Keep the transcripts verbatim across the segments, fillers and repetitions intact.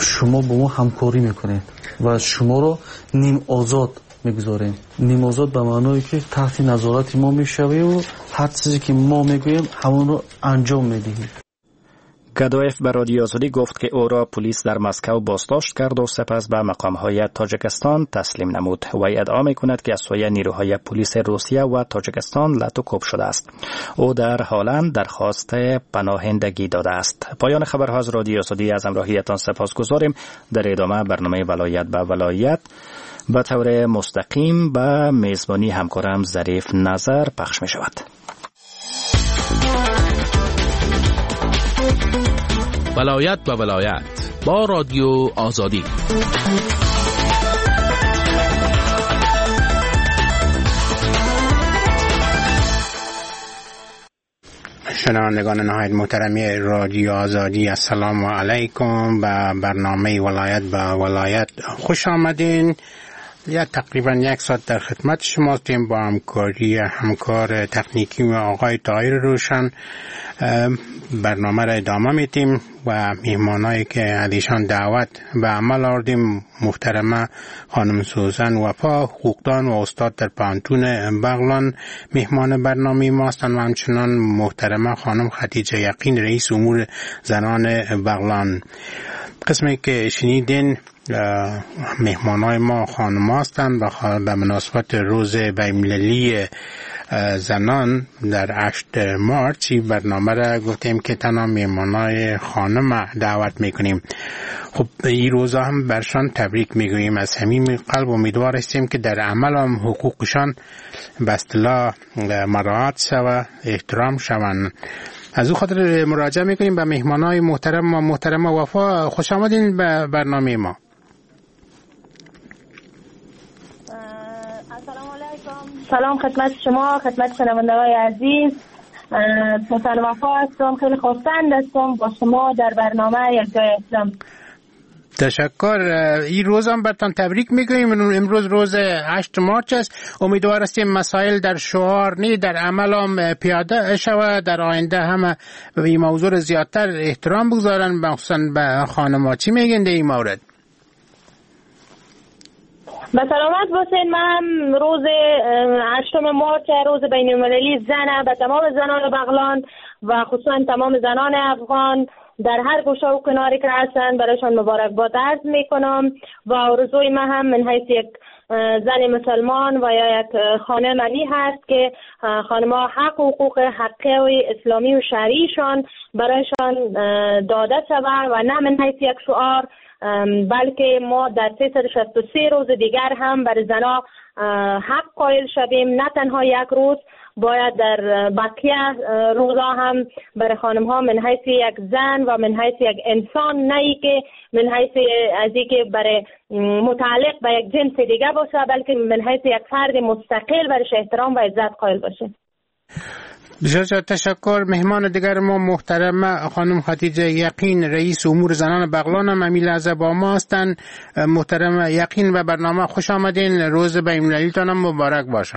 شما با ما همکاری میکنید و شما رو نیم آزاد میگذاریم. نیم آزاد به معنی که تحت نظارت ما میشوی و هر چیزی که ما میگوییم همون رو انجام میدهیم. گدایف به رادیو آزادی گفت که او را پلیس در مسکو بازداشت کرد و سپس به مقام‌های تاجیکستان تسلیم نمود. وی ادعا می‌کند که از سوی نیروهای پلیس روسیه و تاجیکستان لط و کوب شده است. او در هالند درخواست پناهندگی داده است. پایان خبرها از رادیو آزادی. از همراهیتان سپاسگزاریم. در ادامه برنامه ولایت به ولایت به طور مستقیم به میزبانی همکارم ظریف نظر پخش می شود. ولایت به ولایت با رادیو آزادی. شنوندگان نهایت محترمی رادیو آزادی، السلام علیکم. به برنامه ولایت به ولایت خوش آمدین. یا تقریبا یک ساعت در خدمت شما هستیم با همکاری همکار تکنیکی و آقای طاهر روشن. برنامه را ادامه میدیم و میهمانایی که ازشان دعوت به عمل آوردیم محترمه خانم سوزن وفا، حقوقدان و استاد در پانتون بغلان مهمان برنامه ما هستند و همچنان محترمه خانم خدیجه یقین رئیس امور زنان بغلان. قسمی که شنیدین مهمانای ما خانم هستند و به مناسبت روز بین‌المللی زنان در هشتم مارس برنامه را گفتیم که تنها مهمانای خانم دعوت میکنیم. خب این روزا هم برشان تبریک میگوییم. از صمیم قلب امیدوار هستیم که در عمل هم حقوقشان به اصطلاح مراعات شود، احترام شوند. از او خاطر مراجعه میکنیم به مهمانای محترم و محترمه وفا. خوش آمدین به برنامه ما. السلام علیکم. سلام خدمت شما، خدمت شنوندگان عزیز. سوزن وفا هستم، خیلی خرسند هستم با شما در برنامه یک جای هستم. تشکر. این روز هم برتان تبریک میگویم. امروز روز هشتم مارس است. امیدوار هستیم مسائل در شعار نه در عمل هم پیاده شود. در آینده هم به این موضوع زیادتر احترام بگذارن، مخصوصا به خانم‌ها. چی میگین در این مورد؟ به سلامت باشین. من روز هشتم مارس روز بین‌المللی زن به تمام زنان بغلان و خصوصا تمام زنان افغان در هر گوشه و کناری که هستند برایشان مبارکباد عرض میکنم و آرزوی من هم من حیث یک زن مسلمان و یا یک خانم علی هست که خانم‌ها حق و حقوق حقیقی و اسلامی و شرعیشان برایشان داده شود و نه من حیث یک شعار، بلکه ما در سیصد و شصت و سه روز دیگر هم برای زنها حق قائل شویم. نه تنها یک روز، باید در بقیه روزا هم برای خانم ها من حیث یک زن و من حیث یک انسان، نه ای که من حیث از ای که برای متعلق به یک جنس دیگه باشه، بلکه من حیث یک فرد مستقل برایش احترام و عزت قائل باشه. بسیار تشکر. مهمان دیگر ما محترمه خانم خدیجه یقین رئیس امور زنان بغلان هم همین لحظه با ما هستند. محترمه یقین به برنامه خوش آمدین. روز بین‌المللیتان هم مبارک باشه.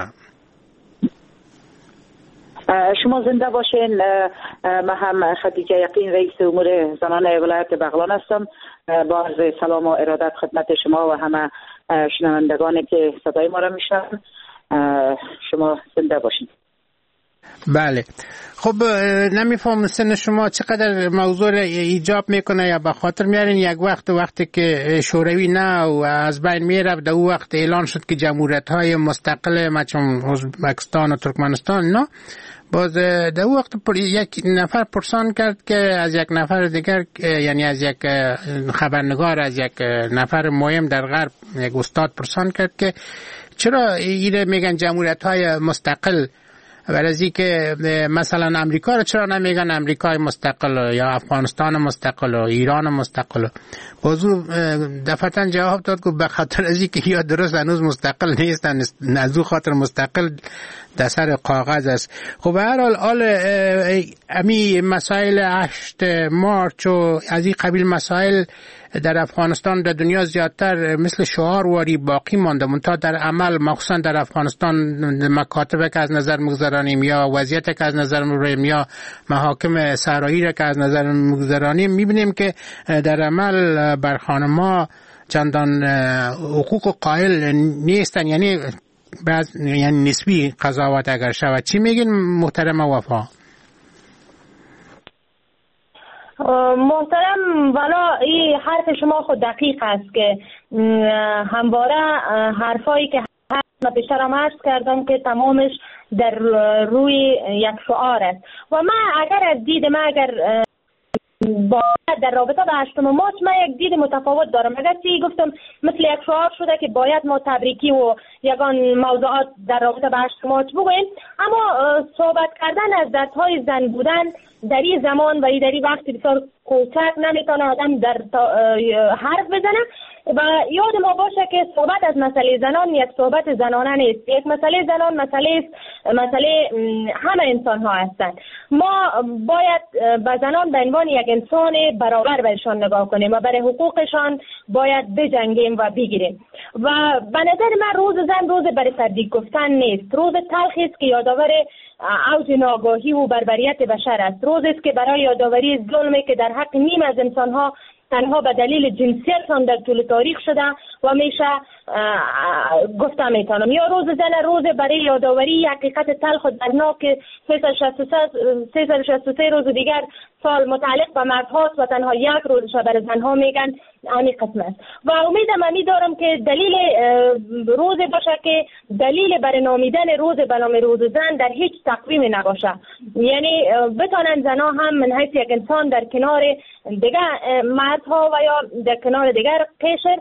شما زنده باشین. من هم خدیجه یقین رئیس امور زنان ولایت بغلان هستم. با عرض سلام و ارادت خدمت شما و همه شنوندگانی که صدای ما را میشنون. شما زنده باشین. بله. خب نمیفهم سن شما چقدر موضوع ایجاب میکنه یا به خاطر میارین یک وقت وقتی که شوروی نه و از بین میرفت، در اون وقت اعلان شد که جمهوریت های مستقل مثل ازبکستان و ترکمنستان نه، باز در اون وقت یک نفر پرسان کرد که از یک نفر دیگر، یعنی از یک خبرنگار، از یک نفر مهم در غرب، یک استاد پرسان کرد که چرا ایره میگن جمهوریت های مستقل، برای که مثلا امریکا رو چرا نمیگن امریکای مستقل یا افغانستان مستقل و ایران مستقل. بازو دفعتاً جواب داد که به خاطر از که یا درست هنوز مستقل نیستن، از او خاطر مستقل در سر کاغذ است. خب به هر حال حال امی مسائل هشت مارس و از این قبیل مسائل در افغانستان در دنیا زیادتر مثل شعار واری باقی مانده، منتها در عمل مخصوصا در افغانستان مکاتب که از نظر مگذاره میگذرانیم یا وضعیت که از نظر میبریم یا محاکم صحرایی را که از نظر میگذرانیم، میبینیم که در عمل بر خانم‌ها چندان حقوق قائل نیستن، یعنی بعض یعنی نسبی قضاوت اگر شود. چی میگین محترم وفا؟ محترم والا این حرف شما خود دقیق است که همواره حرفایی که من بیشتر هم عرض کردم که تمامش در روی یک شعار است و من اگر از دید من اگر با در رابطه با هشتم مارچ من یک دید متفاوت دارم. اگر چی گفتم مثل یک شعار شده که باید ما تبریکی و یگان موضوعات در رابطه با هشتم مارچ بگوییم، اما صحبت کردن از دردهای زن بودن در این زمان و در این وقت بسیار کوچک نمیتونه آدم در حرف بزنه و یاد ما باشه که صحبت از مسئله زنان یک صحبت زنانه نیست. یک مسئله زنان مسئله مسئله همه انسان ها هستند. ما باید به زنان به عنوان یک انسان برابر بهشان نگاه کنیم و برای حقوقشان باید بجنگیم و بگیریم. و به نظر من روز زن روز برای تبریک گفتن نیست، روز تلخی است که یادآور اوج ناآگاهی و بربریت بشر است، روزی است که برای یادآوری ظلمی که در حق نیم از انسان ها تنها به دلیل جنسیتشان در طول تاریخ شده و میشه گفته میتونم. یا روز زن روز برای یادآوری حقیقت تلخ و دردناک سیصد و شصت و سه روز دیگر سال متعلق به مرد هاست و تنها یک روزش برای زنها میگن همین قسم است. و امیدم همی دارم که دلیل روز باشه که دلیل برای نامیدن روز به نام روز زن در هیچ تقویمی نباشه، یعنی بتونن زنها هم من حیث یک انسان در کنار دیگر مردها و یا در کنار دیگر قشر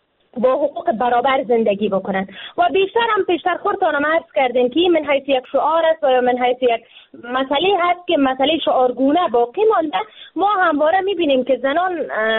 با حقوق برابر زندگی بکنن. و بیشتر هم پیشتر خودتانم عرض کردیم که من حیث یک شعار است و من حیث یک مسئله هست که مسئله شعارگونه باقی مانده. ما همواره میبینیم که زنان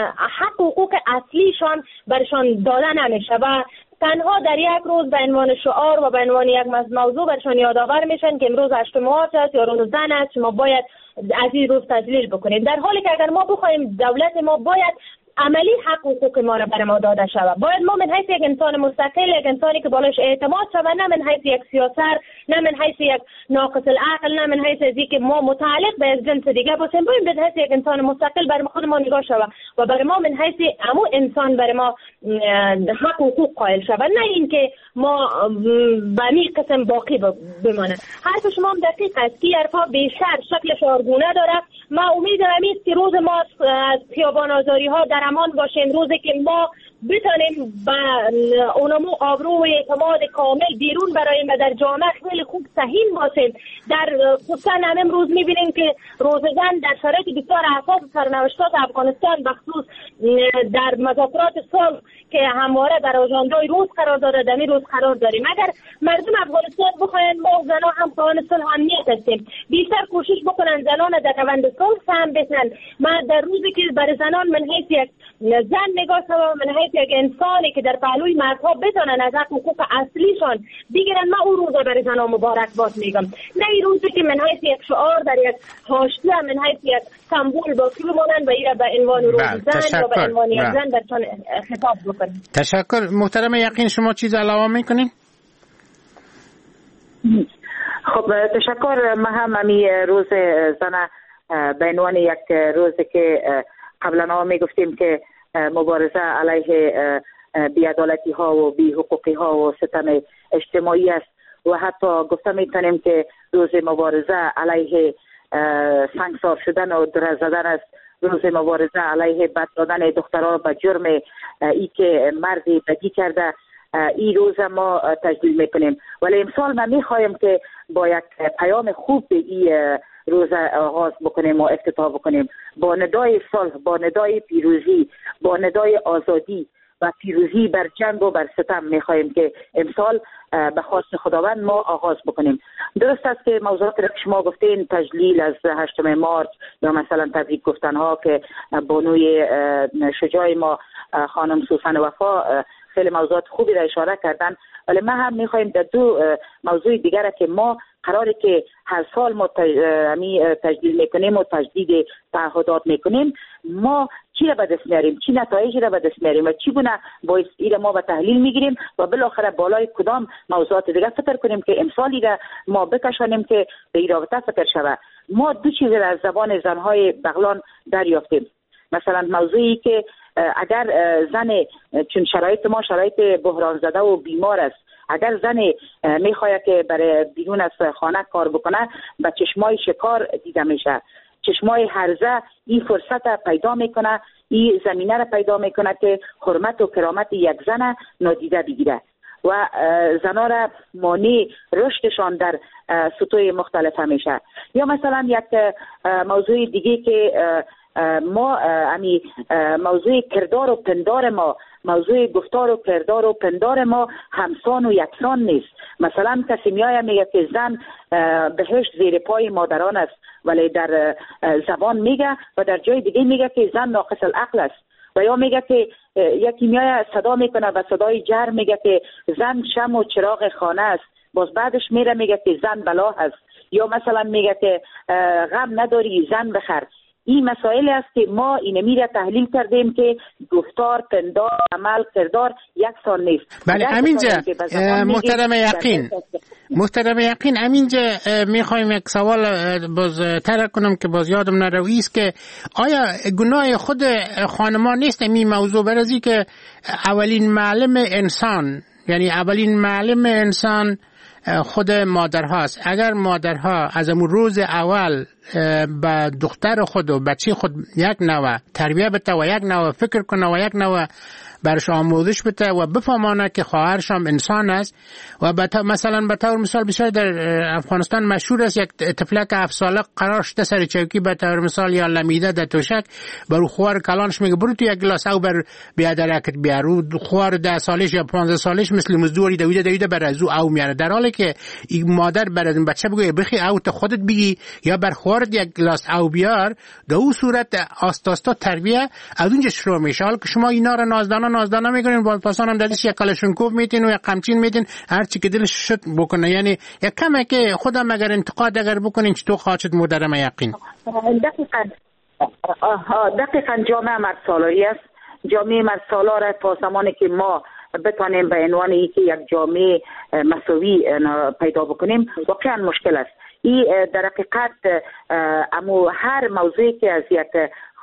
حق حقوق اصلیشان برشان داده نمیشه و تنها در یک روز به عنوان شعار و به عنوان یک موضوع برشان یادآور میشن که امروز هشتم مارچ است یا روز زن است، ما باید از این روز تجلیل بکنیم، در حالی که اگر ما بخوایم دولت ما باید عملی حق و حقوق ما را بر ما داده شود. باید ما من حیث یک انسان مستقل، یک انسانی که بالش اعتماد شود، نه من حیث یک سیاسر، نه من حیث یک ناقص العقل، نه من حیث از که ما متعلق به جنس دیگه باشیم، باید من حیث یک انسان مستقل بر خود ما نگاه شود و بر ما من حیث امو انسان بر ما حق و حقوق قائل شود، نه اینکه ما به این قسم باقی بمانه. حرف شما هم دقیق است که حرفا بیشتر شکل شعارگونه داره. ما امید همی است که روز ما از خیابان آزاری ها در امان باشیم، روزی که ما بتانیم به اونمو آبرو و اعتماد کامل بیرون برایم و در جامعه خیلی خوب سهیم باشیم. در خصوصا هم امروز میبینیم که روز زن در شرایط بسیار حساس سرنوشتات افغانستان بخصوص در مذاکرات صلح که همواره در آژاندای روز قرار داره دمی روز قرار داریم. اگر مردم افغانستان بخواین ما زنان هم خواهان صلح امنیت هستیم، بیشتر کوشش بکنن زنان در روند صلح سهم بزنن. من در روزی که برای زنان من حیث یک زن نگاه کنم، من حیث یک انسانی که در پهلوی مردها بتونن از حق حقوق اصلیشان بگیرن، من اون روز برای زنان مبارکباد میگم، نه این روزی که من حیث یک شعار در یک حاشیه من حیث یک سمبل باقی بمونن و ایره به عنوان روز زن و به عنوان یک زن درتون خطاب بکنن. تشکر. محترم یقین شما چیز علاوه میکنین؟ خب تشکر. ما هم امی روز زن به عنوان یک روزی که قبلا می گفتیم که مبارزه علیه بی‌عدالتی ها و بی حقوقی ها و ستم اجتماعی است و حتی گفته میتونیم که روز مبارزه علیه سنگسار شدن و در زدن است، روز مبارزه علیه بد دادن دخترها به جرم ای که مردی بدی کرده. این روز ما تجلیل میکنیم، ولی امسال ما میخوایم که با یک پیام خوب به این روز آغاز بکنیم و افتتاح بکنیم، با ندای صلح، با ندای پیروزی، با ندای آزادی و پیروزی بر جنگ و بر ستم میخوایم که امسال به خواست خداوند ما آغاز بکنیم. درست است که موضوعات را شما گفتین، تجلیل از هشتم مارچ یا مثلا تبریک گفتن ها که بانوی شجاع ما خانم سوسن وفا خیلی موضوعات خوبی را اشاره کردن، ولی ما هم میخوایم در دو موضوع دیگر که ما قراره که هر سال ما تجلیل میکنیم و تجدید تعهدات میکنیم، ما چی را به دست میاریم، چی نتایجی را به دست میاریم و چی گونه باعث این ما به تحلیل میگیریم و بالاخره بالای کدام موضوعات دیگه فکر کنیم که امسالی را ما بکشانیم که به این رابطه فکر شود. ما دو چیز را از زبان زنهای بغلان دریافتیم. مثلا موضوعی که اگر زن، چون شرایط ما شرایط بحران زده و بیمار است، اگر زن میخواهد که برای بیرون از خانه کار بکنه به چشمای شکار دیده میشه، چشمای هرزه این فرصت پیدا میکنه، این زمینه را پیدا میکنه که حرمت و کرامت یک زن نادیده بگیره و زنا را مانع رشدشان در سطوح مختلف میشه. یا مثلا یک موضوع دیگه که ما امی موضوع کردار و پندار ما، موضوع گفتار و کردار و پندار ما همسان و یکسان نیست. مثلا کسی میایه میگه که زن بهشت زیر پای مادران است، ولی در زبان میگه و در جای دیگه میگه که زن ناقص العقل است. و یا میگه که یکی میایه صدا میکنه و صدای جر میگه که زن شم و چراغ خانه است، باز بعدش میره میگه که زن بلا است. یا مثلا میگه که غم نداری زن بخر. این مسائل است که ما اینمی را تحلیل کردیم که گفتار، پندار، عمل، کردار یکسان نیست. بله امینجا محترم یقین محترم یقین امینجا میخوایم یک سوال باز طرح کنم که باز یادم نروی است که آیا گناه خود خانمان نیست این موضوع؟ برازی که اولین معلم انسان، یعنی اولین معلم انسان خود مادرهاست. اگر مادرها از امون روز اول به دختر خود و بچه خود یک نوع تربیه بده و یک نوع فکر کنه و یک نوع برش آموزش بده و بفهمانه که خواهرش هم انسان است و مثلا به طور مثال بسیار در افغانستان مشهور است یک طفلک هفت ساله قرار شده سر چوکی به طور مثال یا لمیده در توشک، برو خوار کلانش میگه برو تو یک گلاس او بر بیا درکت بیارو، خوار ده سالش یا پانزده سالش مثل مزدوری دویده دویده بر از او میاره، در حالی که مادر برای این بچه بگه بخی او تا خودت بگی یا بر خوارت یک گلاس او بیار، در اون صورت آستاستا تربیه از اونجا شروع میشه. حالا که شما اینا را نازدانه نازدانه میکنین، باز پاسان هم دلش یک کلاشینکوف میتین و یک قمچین میتین، هر چی که دلش شد بکنه. یعنی یک کمه که خودم اگر انتقاد اگر بکنین چطور خواهد مدرم یقین؟ دقیقاً دقیقاً جامعه مرد سالاری است. جامعه مرد سالار تا زمانی که ما بتانیم به عنوان اینکه یک جامعه مساوی پیدا بکنیم واقعا مشکل است. این در حقیقت امو هر موضوعی که از یک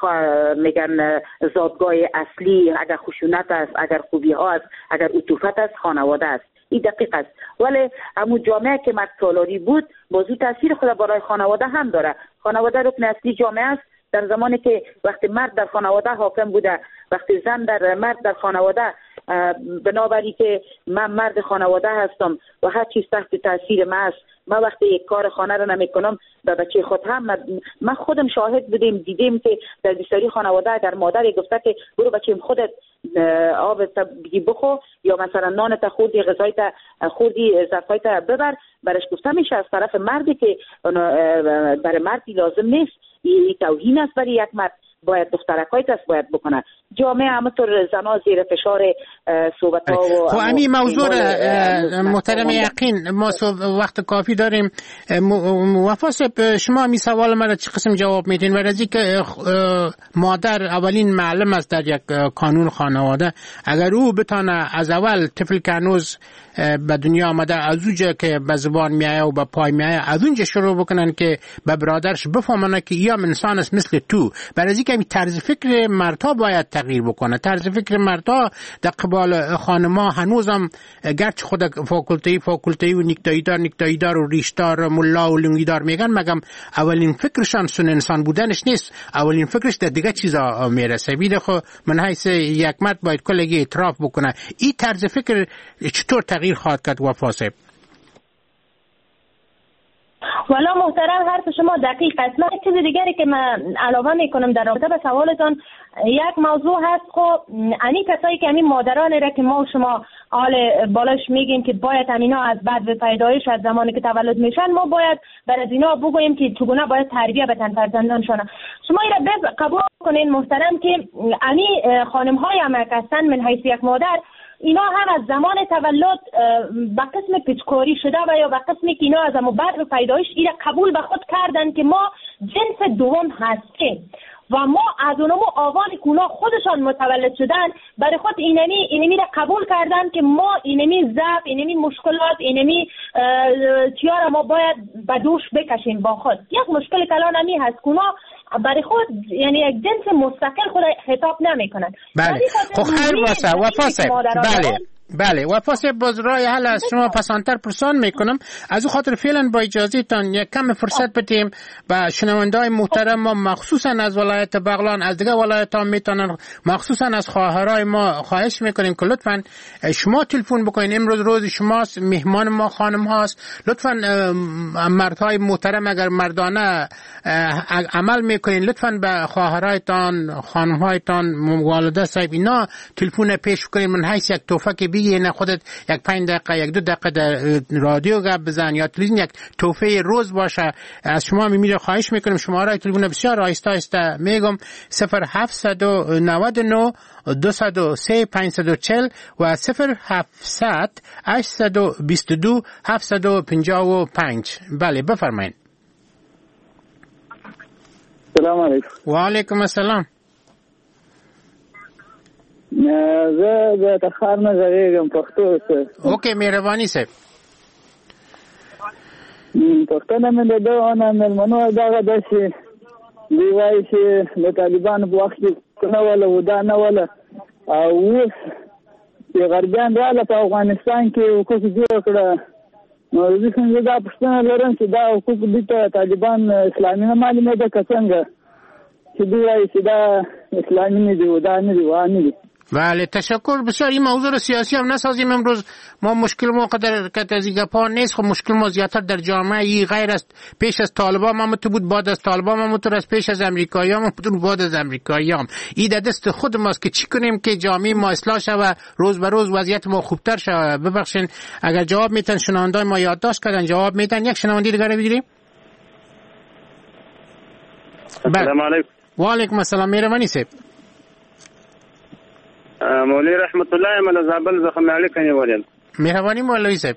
میگن زادگاه اصلی، اگر خشونت است، اگر خوبی ها است، اگر عطوفت است، خانواده است. این دقیق است. ولی همون جامعه که مرد سالاری بود بازو تاثیر خود برای خانواده هم داره. خانواده رکن اصلی جامعه است. در زمانی که وقتی مرد در خانواده حاکم بوده، وقتی زن در مرد در خانواده، بنابراین که من مرد خانواده هستم و هر چیز تحت تاثیر من است، من وقتی یک کار خانه رو نمی کنم به بچه خود هم، من خودم شاهد بودیم دیدیم که در بسیاری خانواده اگر مادر گفته که برو بچه خودت آب بگی بخو یا مثلا نانت خوردی، غذایت خوردی، ظرفایت ببر، برش گفته میشه از طرف مردی که برای مردی لازم نیست. این توهین است برای یک مرد. باید دخترکای دست باید بکنه. جامعه همونطور زنا زیر فشار صحبت ها و خب امی موضوع محترم یقین ما وقت کافی داریم. وفاس شما می سوال مرا چه قسم جواب میدین؟ و از اینکه مادر اولین معلم است در یک قانون خانواده، اگر او بتانه از اول طفل که هنوز به دنیا آمده از اونجا که به زبان میایه و به پای میایه از اونجا شروع بکنن که به برادرش بفهمانه که یا انسان است مثل تو. برای از اینکه طرز فکر مردها باید تغییر بکنه. طرز فکر مردها در قبال خانما هنوزم گرچه خود فاکولتی فاکولتی و نیکتاییدار نیکتاییدار و ریشدار ملا و لنگیدار میگن، مگم اولین فکرشان سن انسان بودنش نیست، اولین فکرش در دیگه چیزا میرسه. بیده خو من حیث یک مرد باید کلگی اعتراف بکنه. این طرز فکر چطور تغییر خواهد کرد وفاسه؟ والا محترم حرف شما دقیق است. من چیز دیگری که من علاوه میکنم در رابطه به سوالتان، یک موضوع هست. خب این کسایی که همین مادران را که ما و شما حال بالاش میگیم که باید همینا از بعد به پیدایش از زمانی که تولد میشن ما باید بر از اینا بگوییم که چگونه باید تربیه بدن فرزندانشان. شما این را قبول کنین محترم که همین خانم های هم که هستن من حیث یک مادر، اینا هم از زمان تولد به قسم پیچکاری شده و یا به قسمی که اینا از همون بعد به پیدایش اینا قبول به خود کردن که ما جنس دوم هستیم و ما از اونمو آوان کونا خودشان متولد شدن برای خود اینمی اینمی را قبول کردن که ما اینمی ضعف، اینمی مشکلات، اینمی چیارا ما باید به دوش بکشیم با خود. یک مشکل کلان همی هست کونا برای خود یعنی یک جنس مستقل خود خطاب نمی کنن. بله خب خیر باشه وفا صاحب. بله بله وفا صاحب باز رای حل از شما پسانتر پرسان میکنم. از او خاطر فعلا با اجازه تان یک کم فرصت بدیم و شنونده‌های محترم ما مخصوصا از ولایت بغلان از دیگه ولایت ها میتونن مخصوصا از خواهرای ما خواهش میکنیم که لطفا شما تلفن بکنین. امروز روز شماست، مهمان ما خانم هاست. لطفا مردهای محترم اگر مردانه عمل میکنین لطفا به خواهرایتان خانمهایتان والده صاحب اینا تلفن پیش کنین. من حیث یک توفه که بگی نه خودت یک پنج دقیقه یک دو دقیقه در رادیو گپ بزن یا تلویزیون یک توفه روز باشه. از شما میمیره خواهش میکنیم. شماره تلفن بسیار آهسته آهسته میگم صفر هفتصد و نود و نه دویست و سه پانصد و چهل و صفر هفتصد هشتصد و بیست و دو هفتصد و پنجاه و پنج. بله بفرمایید. سلام علیکم. و علیکم السلام. زه د تخار نه زریږم پښتو څه. اوکې مهرباني صاحب. پښتنه مې د دوه نه مېلمنو دغه داسې دی وایي چې د طالبانو په وخت کې نه وله ودا نه وله او اوس چې غربیان راغله په افغانستان کې حقوق جوړ کړه نو زه څنګه دا پوښتنه لرم چې دا حقوق دوی ته طالبان اسلامي نه معلومېده که څنګه چې دوی وایي چې دا اسلامي نه دي ودا نه دي وا نه دي. بله تشکر بسیار. این موضوع سیاسی هم نسازیم امروز. ما مشکل ما قدر که تزیگه پا نیست. خب مشکل ما زیادتر در جامعه ای غیر است. پیش از طالبان ما تو بود، بعد از طالبان ما تو است، پیش از امریکایی هم تو بعد از امریکایی هم. این در دست خود ماست که چی کنیم که جامعه ما اصلاح شود، روز به روز وضعیت ما خوبتر شود. ببخشید اگر جواب میتن شنوندای ما یادداشت کردن جواب میتن. یک شنونده دیگه بگیریم. السلام علیکم. و علیکم السلام. مهربانی صاحب. مولوی رحمت الله مل زابل زخم علی کني ولیم. مهرباني مولوی صاحب.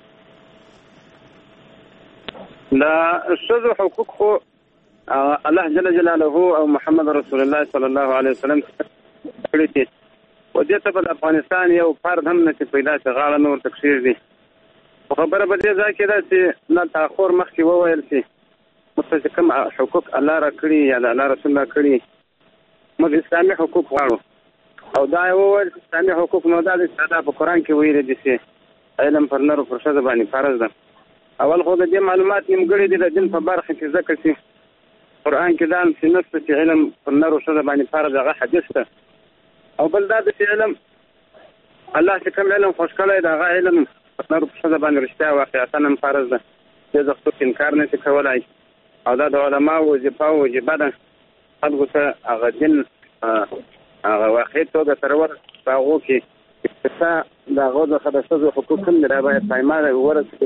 دا شذو حقوق خو الله جل جلاله او محمد رسول الله صلی الله علیه وسلم کړی دي. او دې ته په افغانستان یو فرد هم نه پیدا شي غاړه نور تکثیر دي. خبره به دې ځکه ده چې نه تاخور مخکې وویل شي متفقم حقوق الله را کړی یا الله رسول الله کړی موږ اسلامي حقوق غواړو او دا یو ول اسلامي حقوق نو دا د ساده په قران کې ویل دي چې علم پر نر او پر ښځه باندې فرض ده. اول خو د دې معلومات نیمګړي دي د دین په برخه کې ذکر شي قران کې دا چې نص چې علم پر نر او ښځه باندې فرض هغه حدیث ده. او بل دا د علم الله چې کوم علم خوش کړی دا هغه علم پر نر او ښځه باندې رښتیا واقعیت هم فرض ده. دې ځکه څوک انکار نه کولای او دا د علماو وظیفه او وجیبه ده خلکو ته هغه دین هغه واقعي توګه سره ور باغو کې چې دا غو د خدای حقوق هم نه باید پایمال ورسېږي.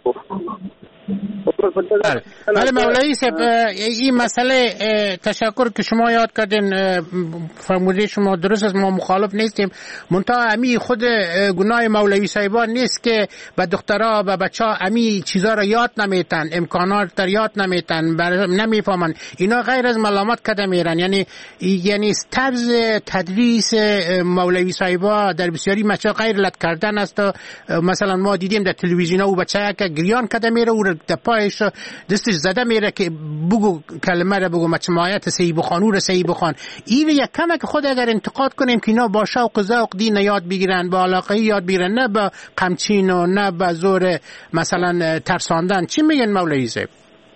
بله مولوی صاحب این مسئله تشکر که شما یاد کردین فرموده شما درست است. ما مخالف نیستیم منتها امی خود گناه مولوی صاحبان نیست که به دخترها و بچه ها امی چیزا را یاد نمیتن امکانات را یاد نمیتن نمیفهمن. اینا غیر از ملامت کده میرن. یعنی یعنی طرز تدریس مولوی صاحبا در بسیاری مچا غیر لط کردن است. مثلا ما دیدیم در تلویزیون او بچه که گریان کده میره او در پایش دستش زده میره که بگو کلمه را بگو مچمایت صحیح بخوان او را صحیح بخوان. این یک کمک خود اگر انتقاد کنیم که اینا با شوق ذوق دین یاد بگیرن با علاقه یاد بگیرن نه با قمچین و نه با زور مثلا ترساندن. چی میگن مولوی صاحب؟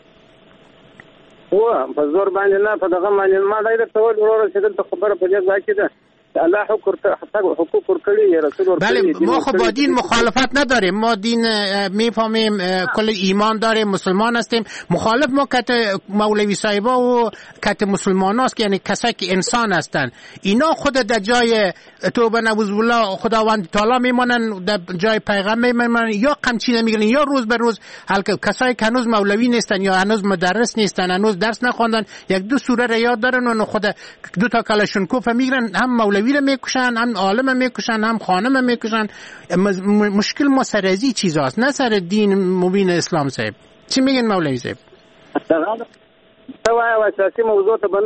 او په زور باندې نه په دغه باندې ما دایره ټول ورور چې دلته خبره په دې ځای کې ده الله حقوق ورکړي رسول ورکړي. بله ما خب با دین مخالفت نداریم. ما دین میفهمیم کل ایمان داریم مسلمان هستیم. مخالف ما کت مولوی صاحبا و کت مسلمان هست که یعنی کسایی که انسان هستن اینا خود در جای توبه نعوذ بالله خداوند تعالی میمانن در جای پیغمبر میمانن یا قمچینه میگیرن یا روز به روز هلکه کسایی که هنوز مولوی نیستن یا هنوز مدرس نیستن هنوز درس نخوندن یک دو سوره را یاد دارن و خود دو تا کلاشینکوف میگیرن هم مولوی رو میکشن هم عالم میکشن هم خانم میکشن. مشکل ما سر ازی چیزاست نه سر دین مبین اسلام. صاحب چی میگن مولوی صاحب؟ سوای و اساسی موضوع ته بنځو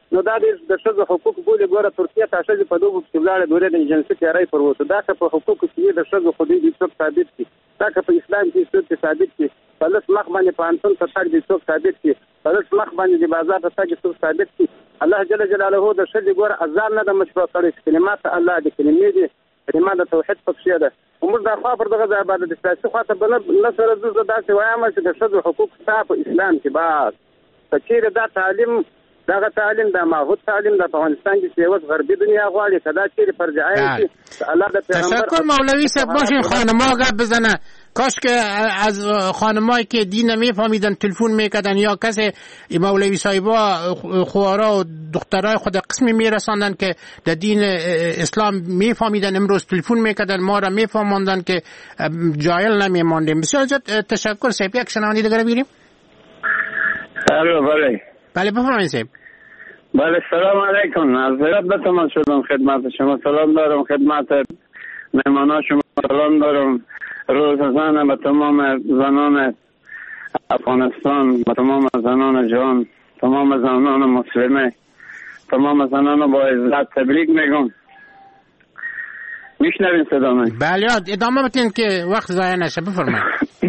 نو دا د ښځو حقوق بولي. ګوره ترکیه ته ښځې په دغو پسې ولاړې دورې د جنسي تیاری پر وته. دا که په حقوقو کې د ښځو خو دوی څوک ثابت کړي، دا که په اسلام کې څوک ثابت کړي، په لس مخ باندې په انتون ته تګ دي څوک ثابت کړي، په لس مخ باندې د بازار ته تګ څوک ثابت کړي. الله جل جلاله د ښځې ګوره اذان نه د مشروع کړی، کلمات الله د کلمې دي، کلمات د توحید پکې ده. موږ دا خوا پر دغه ځای باندې د سیاسي خواته به نه سره زه داسې وایم چې د ښځو حقوق شته په اسلام کې. بس که چېرې دا تعلیم دغه تعلیم د ماهوت تعلیم د افغانستان کې چې اوس غربي دنیا غواړي که دا چېرې فرض عین شي الله د پیغمبر. تشکر مولوی صاحب. باشین خانم‌ها گپ بزنه. کاش که از خانمایی که دین نمیفهمیدن تلفن میکردن یا کسی مولوی صاحبا خوارا و دخترای خود قسمی میرساندن که در دین اسلام میفهمیدن امروز تلفن میکردن ما را میفهماندن که جاهل نمیماندیم. بسیار زیاد تشکر. صاحب یک شنوندی دیگه بیریم. الو بله بله بفرمایید صاحب. بله سلام علیکم. از هرات به تماس شدم خدمت شما. سلام دارم خدمت مهمانان شما. سلام دارم روز زن به تمام زنان افغانستان، به تمام زنان جهان، تمام زنان مسلمه، تمام زنان با عزت تبریک میگم. میشنوین صدا من؟ بله ادامه بتین که وقت ضایع نشه. بفرمایید.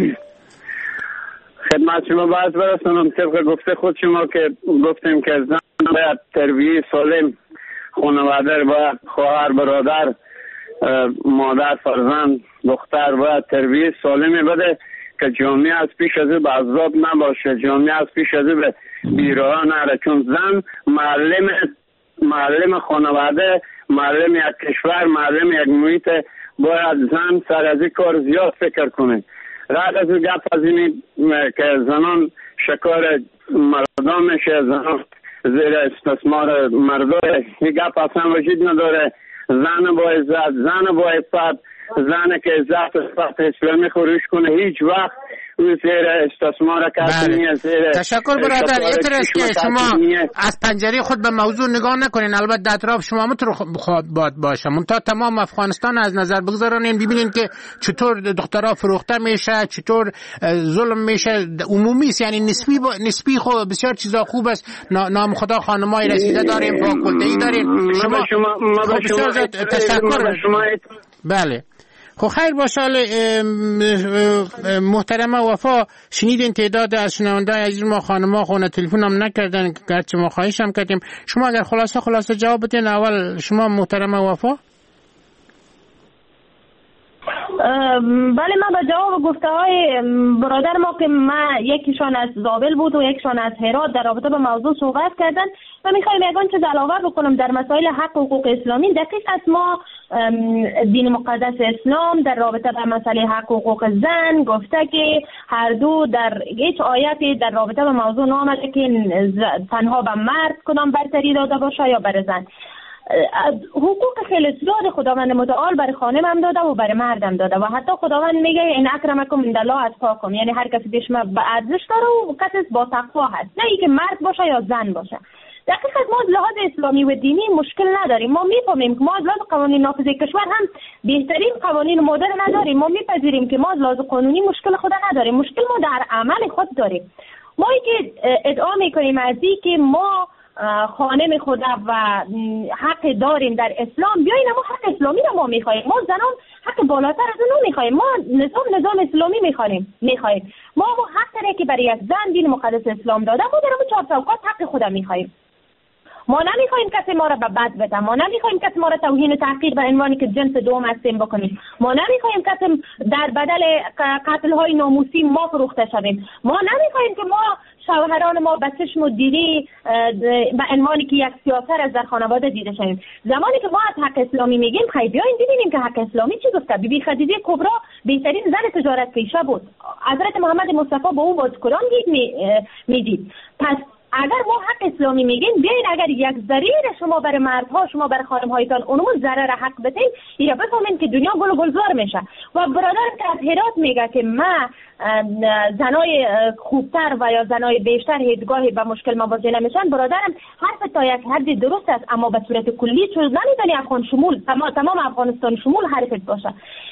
خدمت شما باید برسونم طبق گفته خود شما که گفتیم که زن باید تربیت سالم، خانواده باید خواهر برادر مادر فرزند دختر باید تربیت سالمی بده که جامعه از پیش از او به عذاب نباشه، جامعه از پیش از او به بیراه نره. چون زن معلم معلم خانواده، معلم یک کشور، معلم یک محیط. باید زن سر از این کار زیاد فکر کنه. رد از او گپ از اینی که زنان شکار مردان میشه، زنان زیر استثمار مردای، این گپ اصلا وجود نداره. زن با عزت، زن با عفت، زن که عزت و عفت اسلامی خروش کنه هیچ وقت او زیر استثمار کسی نیست. تشکر برادر. اینطور است که شما از پنجره خود به موضوع نگاه نکنین. البته در اطراف شما متر خواهد باد باشه. منتها تمام افغانستان از نظر بگذارین ببینین که چطور دخترها فروخته میشه، چطور ظلم میشه. عمومی است، یعنی نسبی با... نسبی خود بسیار چیزا خوب است. نام خدا خانمای رسیده داریم، فاکولته‌ای داریم. شما شما ما شما تشکر. بله خب خیر باشه. محترمه وفا شنیدین تعداد از شنونده‌های عزیز ما خانم‌ها خونه تلفن هم نکردن، گرچه ما خواهش هم کردیم. شما اگر خلاصه خلاصه جواب بدین. اول شما محترمه وفا. بله من به جواب گفته های برادر ما که من یکیشان از زابل بود و یکیشان از هرات در رابطه به موضوع صحبت کردن و میخوایم یکان چیز علاوه بکنم در مسائل حق و حقوق اسلامی. دقیق است ما دین مقدس اسلام در رابطه به مسئله حق و حقوق زن گفته که هر دو در هیچ آیتی در رابطه به موضوع نامده که تنها به مرد کدام برتری داده باشه یا بر زن. حقوق خیلی زیاد خداوند متعال برای خانم هم داده و برای مرد هم داده و حتی خداوند میگه این اکرمکم عند الله اتقاکم، یعنی هر کسی بیش به ارزش داره و کسی با تقوا هست، نه اینکه مرد باشه یا زن باشه. دقیقاً ما از لحاظ اسلامی و دینی مشکل نداریم. ما میفهمیم که ما از لحاظ قوانین نافذه کشور هم بهترین قوانین مدرن نداریم. ما میپذیریم که ما از لحاظ قانونی مشکل خود نداریم. مشکل ما در عمل خود داریم. ما که ادعا میکنیم از اینکه ما خانم خدا و حق داریم در اسلام، بیاین ما حق اسلامی رو ما میخوایم. ما زنان حق بالاتر از اون میخوایم. ما نظام نظام اسلامی میخوایم میخوایم ما ما حق داره که برای یک زن دین مقدس اسلام داده، ما در اون چهار چوکات حق خدا میخوایم. ما نمیخوایم کسی ما را به بد بده، ما نمیخوایم کسی ما را توهین و تحقیر به عنوانی که جنس دوم هستیم بکنیم، ما نمیخوایم کسی در بدل قتل های ناموسی ما فروخته شویم، ما نمیخوایم که ما شوهران ما به چشم و دیده به عنوانی که یک سیاست از در خانواده دیده شویم. زمانی که ما از حق اسلامی میگیم خیلی بیاین ببینیم که حق اسلامی چی گفته. بیبی خدیجه کبرا بهترین زن تجارت پیشه بود. حضرت محمد مصطفی با او باز کدام دید میدید. پس اگر ما حق اسلامی میگیم بیاین اگر یک ذریعه شما برای مردها شما برای خانم‌هایتان اونمون ضرر حق بدین، اینا بفهمین که دنیا گل و گلزار میشه. و برادرم که از هرات میگه که ما زنای خوبتر و یا زنای بیشتر هیچگاهی به مشکل مواجه نمیشن، برادرم حرف تا یک حدی درست است، اما به صورت کلی چون نمیدونی افغان شمول تمام تمام افغانستان شمول حرفت باشه.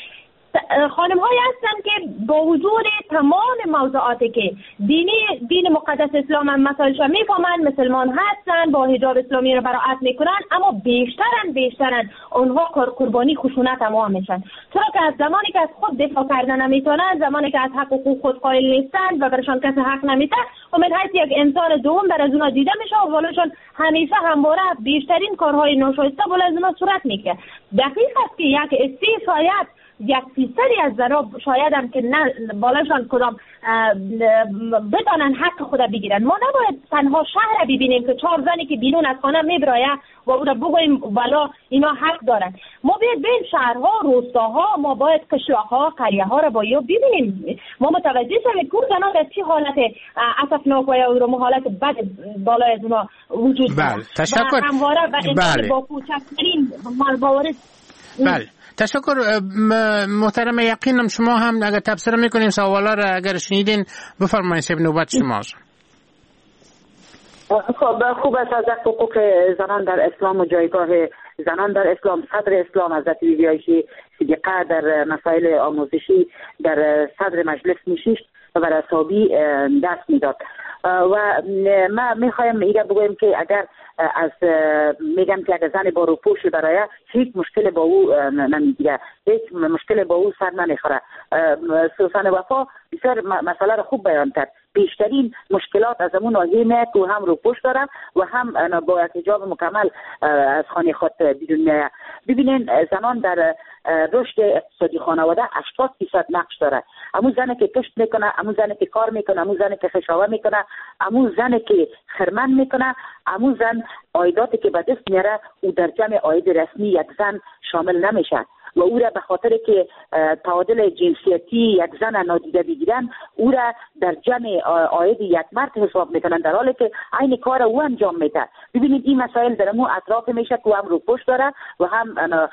خانم های هستن که با وجود تمام موضوعاتی که دینی دین مقدس اسلام هم مسائلش میفهمن، مسلمان هستن، با حجاب اسلامی رو براعت میکنن، اما بیشترن بیشترن اونها قربانی خشونت هم میشن، چرا که از زمانی که از خود دفاع کردن نمیتونن، زمانی که از حق حقوق خود قائل نیستن و برشان کسی حق نمیده و من حیث یک انسان دوم بر از اونا دیده میشه و بالاشان همیشه همواره بیشترین کارهای ناشایسته بالا از اونا صورت میگیره. دقیق است که یک اسی شاید یک فیصدی از زنا شاید هم که نه بالاشان کدام بدانن حق خود بگیرن. ما نباید تنها شهر ببینیم که چهار زنی که بیرون از خانه میبراید و او را بگوییم والا اینا حق دارن. ما باید بین شهرها، روستاها، ما باید قشلاقها، قریه ها را باید ببینیم. ما متوجه شویم که زنان در چی حالت اسفناک و یا حالت بد بالای از اونا وجود دارد. بله تشکر. و همواره و بله. با کوچکترین مالباورد. بله تشکر محترم یقینم. شما هم اگر تبصره میکنین سوالا را اگر شنیدین بفرمایید، سب نوبت شماست. خب خوب است از حقوق زنان در اسلام و جایگاه زنان در اسلام. صدر اسلام حضرت بیبی عایشه صدیقه در مسائل آموزشی در صدر مجلس میشیشت و بر اصحابی دست میداد و ما میخوایم ایگه بگویم که اگر از میگم که اگر زن با روپوش برای هیچ مشکل با او نمیگیره، هیچ مشکل با او سر نمیخوره. سوسن وفا بسیار مسئله رو خوب بیان کرد. بیشترین مشکلات از امون ناحیه میاد که هم روپوش داره و هم با حجاب مکمل از خانه خود بیرون میاد. ببینین زنان در رشد اقتصادی خانواده هشتاد درصد نقش داره. امون زنی که کشت میکنه، امون زنی که کار میکنه، امون زنی که خشاوه میکنه، امون زنی که خرمن میکنه، امون زن عایداتی که به دست میاره او در جمع عاید رسمی یک زن شامل نمیشه و او را به خاطر که تعادل جنسیتی یک زن نادیده بگیرن او را در جمع عاید یک مرد حساب میکنن، در حالی که عین کار او انجام میده. ببینید این مسائل در مو اطراف میشه که هم رو پشت داره و هم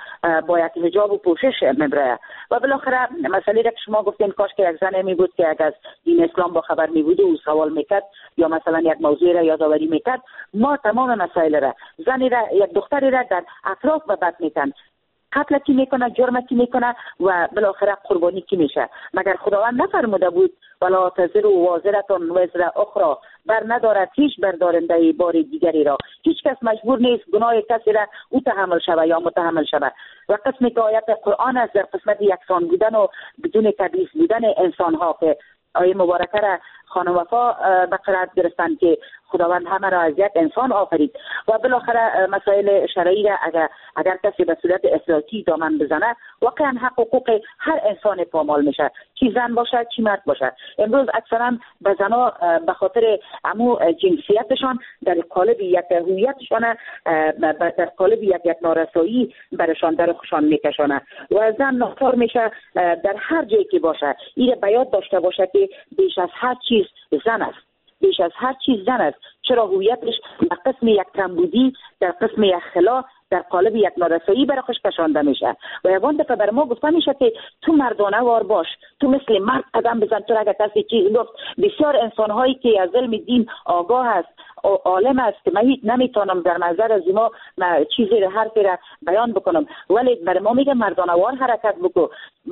با یک حجاب و پوشش میبره. و بالاخره مسئله را که شما گفتین کاش که یک زن می بود که اگر از دین اسلام با خبر می بود و سوال میکرد یا مثلا یک موضوع را یادآوری میکرد، ما تمام مسائل را زنی را یک دختری را در اطراف به بد میتن، قتل کی میکنه، جرم کی میکنه و بالاخره قربانی کی میشه. مگر خداوند نفرموده بود ولا تزر وازرتون وزر اخرى، بر ندارد هیچ بردارنده بار دیگری را. هیچ کس مجبور نیست گناه کسی را او تحمل شود یا متحمل شود. و قسمی که آیت قرآن است در قسمت یکسان بودن و بدون تبعیض بودن انسان ها که آیه مبارکه را خانم وفا به قرائت گرفتن که خداوند همه را از یک انسان آفرید و بالاخره مسائل شرعی را اگر اگر کسی به صورت افراطی دامن بزنه واقعا حق حقوق هر انسان پامال میشه، چی زن باشه چی مرد باشه. امروز اکثرا به زنا به خاطر امو جنسیتشان در قالب یک هویتشان در قالب یک یک نارسایی برشان در خوشان میکشانه و زن ناچار میشه در هر جایی که باشه این به یاد داشته باشه که بیش از هر چیز زن است، بیش از هر چیز زن است. چرا هویتش در قسم یک کمبودی، در قسم یک خلا، در قالب یک نارسایی برای خوش کشانده میشه و یوان دفعه بر ما گفته میشه که تو مردانه وار باش، تو مثل مرد قدم بزن. تو اگر کسی چیز گفت، بسیار انسانهایی که از علم دین آگاه است، عالم است که من هیچ نمیتونم در نظر از ما چیزی را حرفی را بیان بکنم، ولی بر ما میگه مردانه وار حرکت بکن،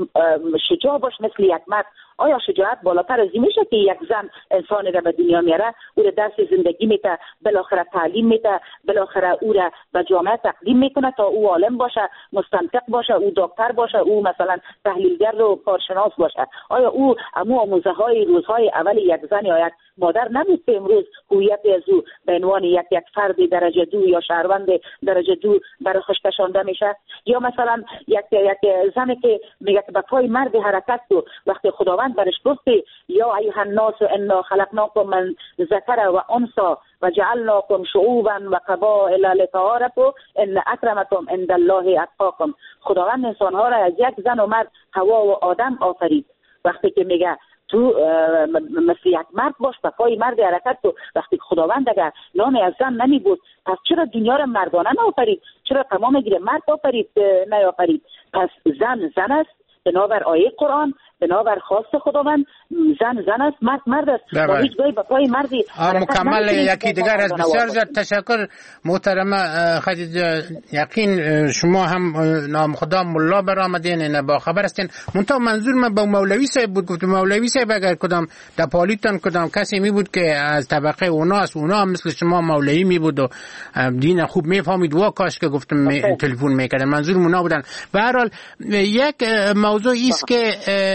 شجاع باش مثل یک مرد. آیا شجاعت بالاتر از این میشه که یک زن انسانی را به دنیا میاره، او را درس زندگی میده، بالاخره تعلیم میده، بالاخره او را به جامعه تقدیم میکنه تا او عالم باشه، مستنطق باشه، او دکتر باشه، او مثلا تحلیلگر و کارشناس باشه. آیا او امو آموزه های روزهای اول یک زن یا یک مادر نبود که امروز هویت از او به عنوان یک یک فرد درجه دو یا شهروند درجه دو برای خوش کشانده میشه؟ یا مثلا یک یک زنی که میگه که به پای مرد حرکت تو وقتی خداوند برش گفته یا ایها الناس انا خلقناکم من ذکر و انثى و جعلناکم شعوبا و قبائل لتعارفوا ان اکرمکم عند الله اتقاکم. خداوند انسانها را از یک زن و مرد حوا و آدم آفرید. وقتی که میگه تو مثل یک مرد باش، به پای مرد حرکت تو، وقتی خداوند اگر نام از زن نمی بود پس چرا دنیا را مردانه نآفرید؟ چرا تمام گیره مرد آفرید نیافرید؟ پس زن زن است بنابر آیه قرآن، بنابر خواست خداوند زن زن است، مرد مرد است و هیچ گاهی به پای مردی مکمل. یکی دیگر از بسیار زیاد تشکر محترمه خدیجه یقین. شما هم نام خدا ملا برآمدین، نه با خبر هستین. منتها منظور من با مولوی صاحب بود. گفت مولوی صاحب اگر کدام دپالیتان کدام کسی می بود که از طبقه اونا است، اونا هم مثل شما مولوی می بود و دین خوب می فهمید، وا کاش که گفتم تلفن میکردن. منظور اونا بودن. به هر حال یک موضوع است که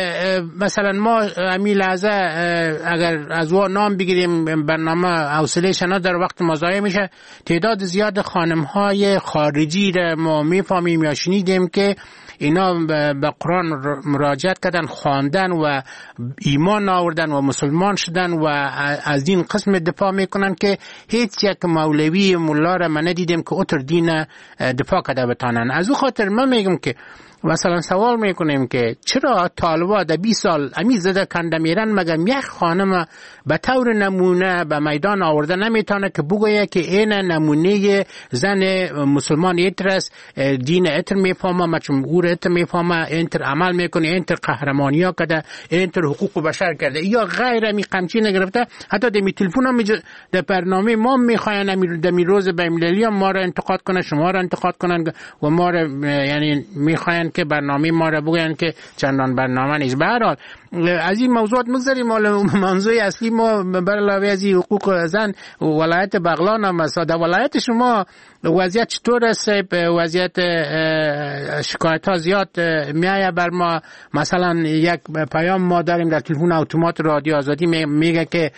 مثلا ما همین لحظه اگر از وا نام بگیریم برنامه حوصله شنا در وقت مضایع میشه. تعداد زیاد خانم های خارجی را ما میفهمیم یا شنیدیم که اینا به قرآن مراجعت کردن، خواندن و ایمان آوردن و مسلمان شدن و از دین قسم دفاع میکنن که هیچ یک مولوی ملا را من ندیدم که اتر دین دفاع کرده بتانن. از او خاطر من میگم که مثلا سوال میکنیم که چرا طالبا در بیست سال امی زده کنده میرن مگر یک خانم به طور نمونه به میدان آورده نمیتونه که بگویه که این نمونه زن مسلمان ایتر است، دین ایتر میفهمه، مجموعه ایتر میفهمه، اینتر عمل میکنه، اینتر قهرمانی ها کرده، اینتر حقوق بشر کرده یا غیر می قمچی نگرفته. حتی در می تلفن هم در برنامه ما میخواین در می روز بین‌المللی ما را انتقاد کنن، شما را انتقاد کنن و ما را یعنی میخواین که برنامه ما را بگوین که چندان برنامه نیست. به هر حال از این موضوعات مگذاریم. موضوع اصلی ما بر علاوه از حقوق زن ولایت بغلان هم است. در ولایت شما وضعیت چطور است؟ وضعیت شکایت ها زیاد میایه بر ما. مثلا یک پیام ما داریم در تلفن اتومات رادیو آزادی میگه که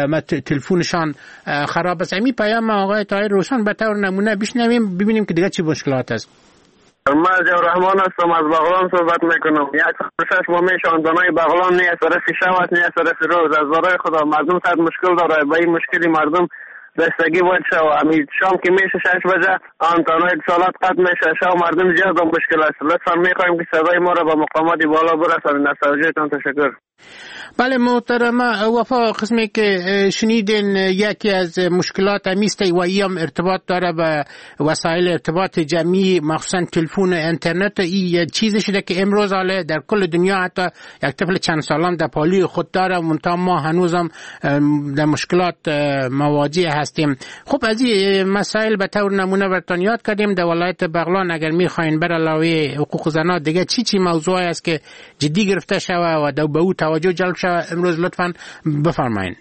تلفنشان خراب است. این پیام آقای طاهر روشن به طور نمونه بشنویم ببینیم که دیگه چی مشکلات است. من جور رحمان هستم، از بغلان صحبت میکنم. یک شش ماه میشه آندانای بغلان نه از طرف شب است نه از طرف روز. از برای خدا مردم صد مشکل داره. با این مشکلی مردم دستگی باید شو. امید شام که میشه شش بجه آنتانای اتصالات قطع میشه، شو مردم زیاد مشکل است. لطفا میخوایم که صدای ما را به مقامات بالا برسانید. از توجهتان تشکر. بله محترمه وفا، قسمی که شنیدین یکی از مشکلات همیست و ایم ارتباط داره به وسایل ارتباط جمعی مخصوصا تلفن اینترنت. این چیزی شده که امروز حاله در کل دنیا حتی یک طفل چند سالان در پالی خود داره. منتها ما هنوزم در مشکلات مواجه هستیم. خب از این مسائل به طور نمونه براتون یاد کردیم. در ولایت بغلان اگر میخواین بر علاوه حقوق زنان دیگه چی چی موضوعی است که جدی گرفته شوه و به او توجه جلب شوه امروز لطفاً بفرمایید.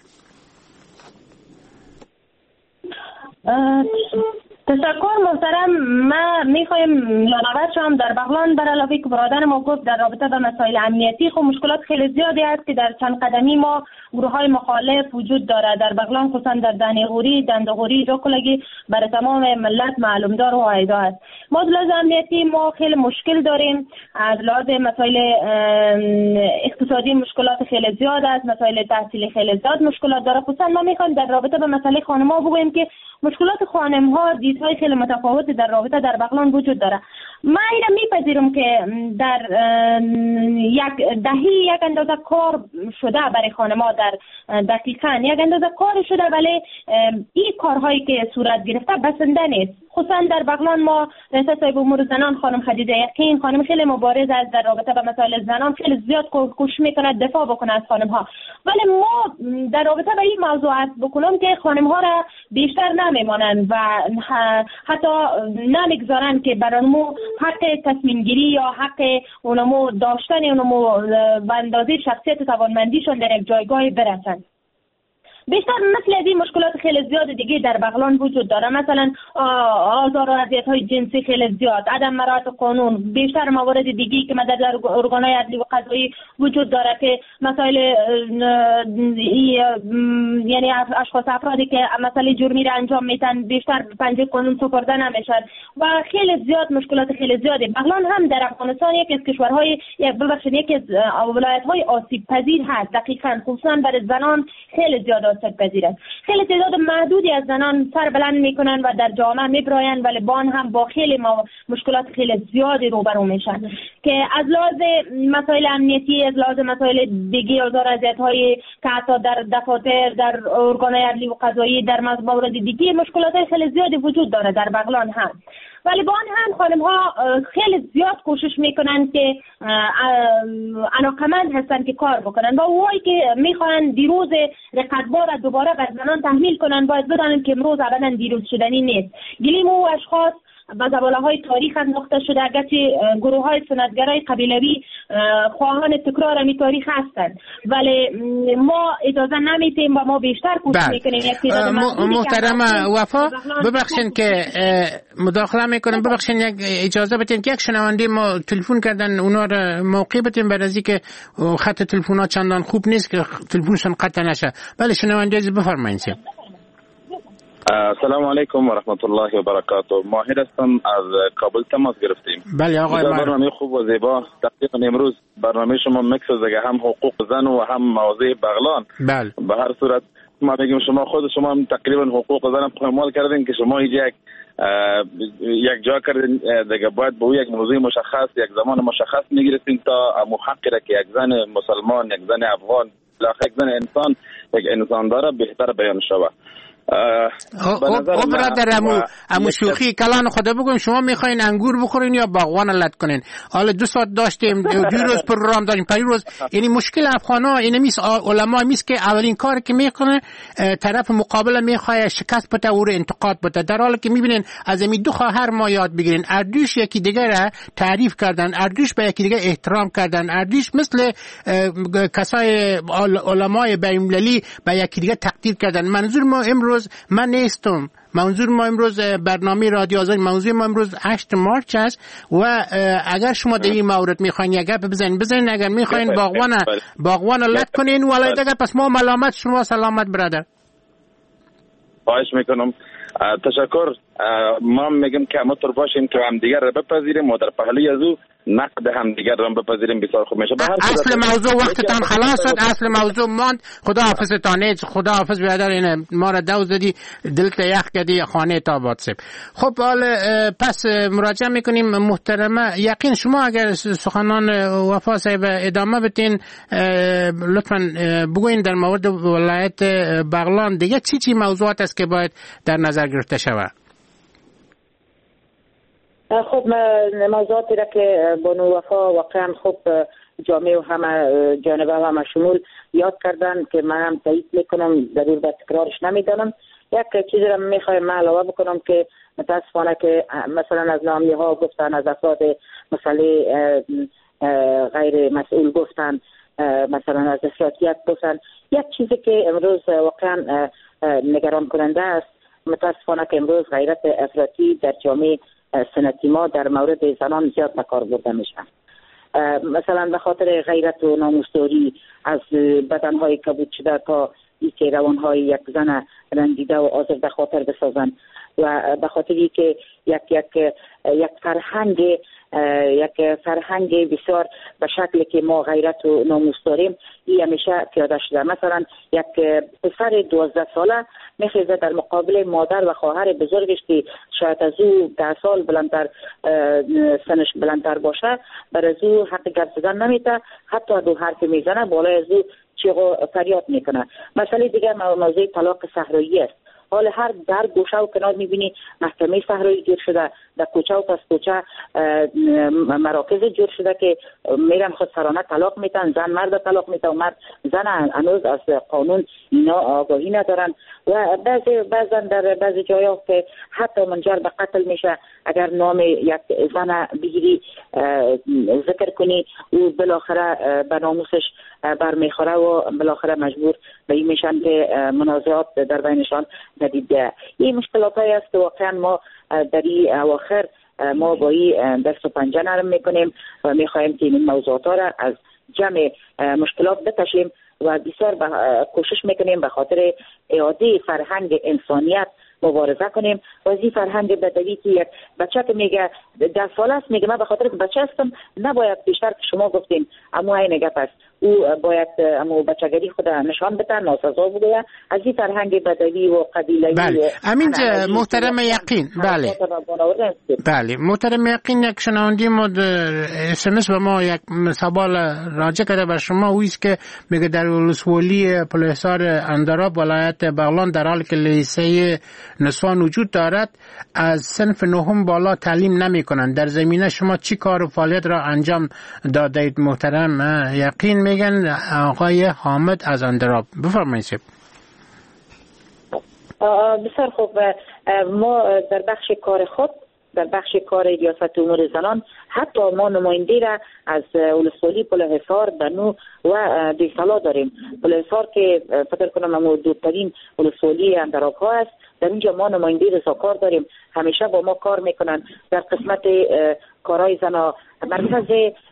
تشکر محترم. ما میخوایم یادآور شم در بغلان بر علاوه که برادر ما گفت در رابطه با مسائل امنیتی خب مشکلات خیلی زیادی است که در چند قدمی ما گروه های مخالف وجود داره در بغلان، خصوصا در دانغوری، دندغوری، جاکلگی برای تمام ملت معلوم دار و عایده است. ما از لحاظ امنیتی ما خیلی مشکل داریم. از لحاظ مسائل اقتصادی مشکلات خیلی زیاد است، مسائل تحصیلی خیلی زیاد مشکلات داره. خصوصا ما میخوایم در رابطه با مسئله خانم‌ها بگوییم که مشکلات خانم‌ها دیدهای خیلی متفاوت در رابطه در بغلان وجود داره. من اینو میپذیرم که در یک دهی یک اندازه کار شده برای خانم‌ها، در دقیقاً یک اندازه کار شده، ولی این کارهایی که صورت گرفته بسنده نیست. خصوصا در بغلان ما رئیس صاحب امور زنان خانم خدیجه یقین خانم خیلی مبارز است در رابطه با مسائل زنان، خیلی زیاد کوشش میکنه دفاع بکنه از خانم‌ها. ولی ما در رابطه با این موضوعات بکنم که خانم‌ها را بیشتر نمیمانند و حتی نمیگذارن که برامو حق تصمیم گیری یا حق اونمو داشتن اونمو به اندازه شخصیت و توانمندیشون در یک جایگاه برسن. بیشتر مثل از این مشکلات خیلی زیاد دیگه در بغلان وجود داره. مثلا آزار و اذیت‌های جنسی خیلی زیاد، عدم مراعات قانون، بیشتر موارد دیگه که مدد در ارگان‌های عدلی و قضایی وجود داره که مسائل یعنی اشخاص افرادی که مسئله جرمی را انجام میدن بیشتر پنجه قانون سپرده نمیشن و خیلی زیاد مشکلات خیلی زیاده. بغلان هم در افغانستان یکی از کشورهای یک ببخشید یکی از ولایت‌های آسیب پذیر هست. دقیقاً خصوصا برای زنان خیلی زیاد پذیر است. خیلی تعداد محدودی از زنان سر بلند میکنن و در جامعه میبراین، ولی بان هم با خیلی مشکلات خیلی زیادی روبرو میشن. که از لحاظ مسائل امنیتی، از لحاظ مسائل دیگه آزار اذیت‌های که حتی در دفاتر، در ارگان‌های عدلی و قضایی، در مورد دیگه مشکلات خیلی زیادی وجود داره در بغلان هم. ولی با آن هم خانم ها خیلی زیاد کوشش میکنن که علاقمند هستن که کار بکنن و اونایی که میخوان دیروز رقتبار را دوباره بر زنان تحمیل کنن باید بدانن که امروز ابدا دیروز شدنی نیست. گلیم او اشخاص به زباله‌های تاریخ انداخته شده، اگرچه گروه‌های سنتگرای قبیلوی خواهان تکرار می تاریخ هستند، ولی ما اجازه نمیدیم و ما بیشتر کوشش میکنیم. محترم وفا ببخشید که مداخله میکنم، ببخشید یک اجازه بدین که یک شنونده ما تلفن کردن، اونا را موقع بدیم بعد از اینکه خط تلفن‌ها چندان خوب نیست که تلفنشون قطع نشه. بله شنونده عزیز بفرمایید. السلام علیکم و رحمت الله و برکاته. ماهر هستم، از کابل تماس گرفتیم. بله آقای ماهر. برنامه خوب و زیبا. تقریبا امروز برنامه شما میکس از هم حقوق زن و هم موضوع بغلان. بله. به هر صورت ما بگیم شما خود شما هم تقریبا حقوق زن پایمال کردین که شما اینجا یک یک جا کردین دیگه، باید به یک موضوع مشخص یک زمان مشخص میگرفتین تا محقق که یک زن مسلمان، یک زن افغان، لاخ یک زن انسان، یک انسان داره بهتر بیان شود. او برادر امو امو شوخی کلان خدا بگم، شما میخواین انگور بخورین یا باغوان لط کنین؟ حالا دو ساعت داشتیم، دو روز پروگرام داریم، پریروز. یعنی مشکل افغانا اینه میس، علما میس که اولین کار که میکنه طرف مقابل میخواد شکست بده و انتقاد بده، در حالی که میبینین از این دو خواهر ما یاد بگیرین. اردوش یکی دیگه را تعریف کردن، اردوش به یکی دیگه احترام کردن، اردوش مثل کسای علمای بین‌المللی به یکی دیگه تقدیر کردن. منظور ما امروز من نیستم، منظور ما امروز برنامه رادیو آزادی، موضوع ما امروز هشت مارچ است و اگر شما در این مورد میخواین یک گپ بزنین بزنین، اگر میخواین باغوان باغوان لط کنین ولی دیگه پس ما ملامت شما سلامت برادر. خواهش میکنم. تشکر. ما میگم که همتون باشیم که همدیگر را بپذیریم و در پهلوی از او نقد همدیگر را بپذیریم، بسیار خوب میشه. اصل موضوع وقتتان خلاص شد، اصل موضوع ماند. خدا حافظتان. خدا حافظ برادر. این ما را دو زدی، دلت یخ کردی، خانه تا آباد سب. خب حالا پس مراجعه میکنیم. محترمه یقین شما اگر سخنان وفا صاحب ادامه بدین لطفاً بگوین در مورد ولایت بغلان دیگه چی چی موضوعات است که باید در نظر گرفته شود؟ خب موضوعاتی را که بانو وفا واقعا خوب جامع و همه جانبه و همه شمول یاد کردن که من هم تایید میکنم، ضرور به تکرارش نمیدانم. یک چیزی را میخوایم من علاوه بکنم که متاسفانه که مثلا از نامی ها گفتن، از افراد مسئله غیر مسئول گفتن، مثلا از افراطیت گفتن. یک چیزی که امروز واقعا نگران کننده است، متاسفانه که امروز غیرت افراطی در جامعه سنتی ما در مورد زنان زیاد به کار برده میشه. مثلا به خاطر غیرت و ناموسداری از بدنهای کبود شده تا اینکه روانهای یک زن رنجیده و آزرده خاطر بسازن و به خاطری که یک یک یک فرهنگ یک فرهنگ بسیار به شکلی که ما غیرت و ناموس داریم این همیشه پیاده شده. مثلا یک پسر دوازده ساله میخیزه در مقابل مادر و خواهر بزرگش که شاید از او ده سال بلندتر سنش بلندتر باشه، بر از او حق گپ زدن نمیده، حتی دو حرف میزنه بالای از او چیغو فریاد میکنه. مسئله دیگه موضوع طلاق صحرایی است. حال هر در گوشه و کنار میبینی محکمه صحرایی جور شده، در کوچه و پس کوچه مراکز جور شده که میرن خود سرانه طلاق میتن، زن مرد طلاق میتن و مرد زن هنوز از قانون اینا آگاهی ندارن و بعضی بعضا در بعضی جایا که حتی منجر به قتل میشه اگر نام یک زن بگیری ذکر کنی او بالاخره به ناموسش برمیخوره و بالاخره مجبور به این میشن که منازعات در بینشان ندیده. این مشکلات هایی است که واقعا ما در این اواخر ما با این دست و پنجه نرم میکنیم و میخواهیم که این موضوعات را از جمع مشکلات بکشیم و بسیار کوشش میکنیم به خاطر اعاده فرهنگ انسانیت مبارزه کنیم. و از این فرهنگ بدوی که یک بچه که میگه ده ساله است میگه من به خاطر که بچه هستم نباید بیشتر که شما گفتین اما این گپ است، او باید اما بچگری خود نشان بده، ناسزا بوده. از این فرهنگ بدوی و قبیله‌ای. بله امین محترم یقین. بله بله محترم یقین، یک شنونده ما اس ام اس به ما یک سوال راجع کرده بر شما، اویست که میگه در ولسوالی پلحصار اندراب ولایت بغلان در حالی که لیسه نسوان وجود دارد از صنف نهم بالا تعلیم نمی کنند. در زمینه شما چی کار و فعالیت را انجام دادید محترم یقین؟ میگن آقای حامد از اندراب. بفرمایید. بسیار خوب. ما در بخش کار خود، در بخش کار ریاست امور زنان، حتی ما نماینده را از ولسوالی پلحصار، بنو و دیسالا داریم. پلحصار که فکر کنم ما دورترین ولسوالی اندراب ها است، در اینجا ما نماینده رضاکار داریم، همیشه با ما کار میکنن. در قسمت کارهای زنا مرکز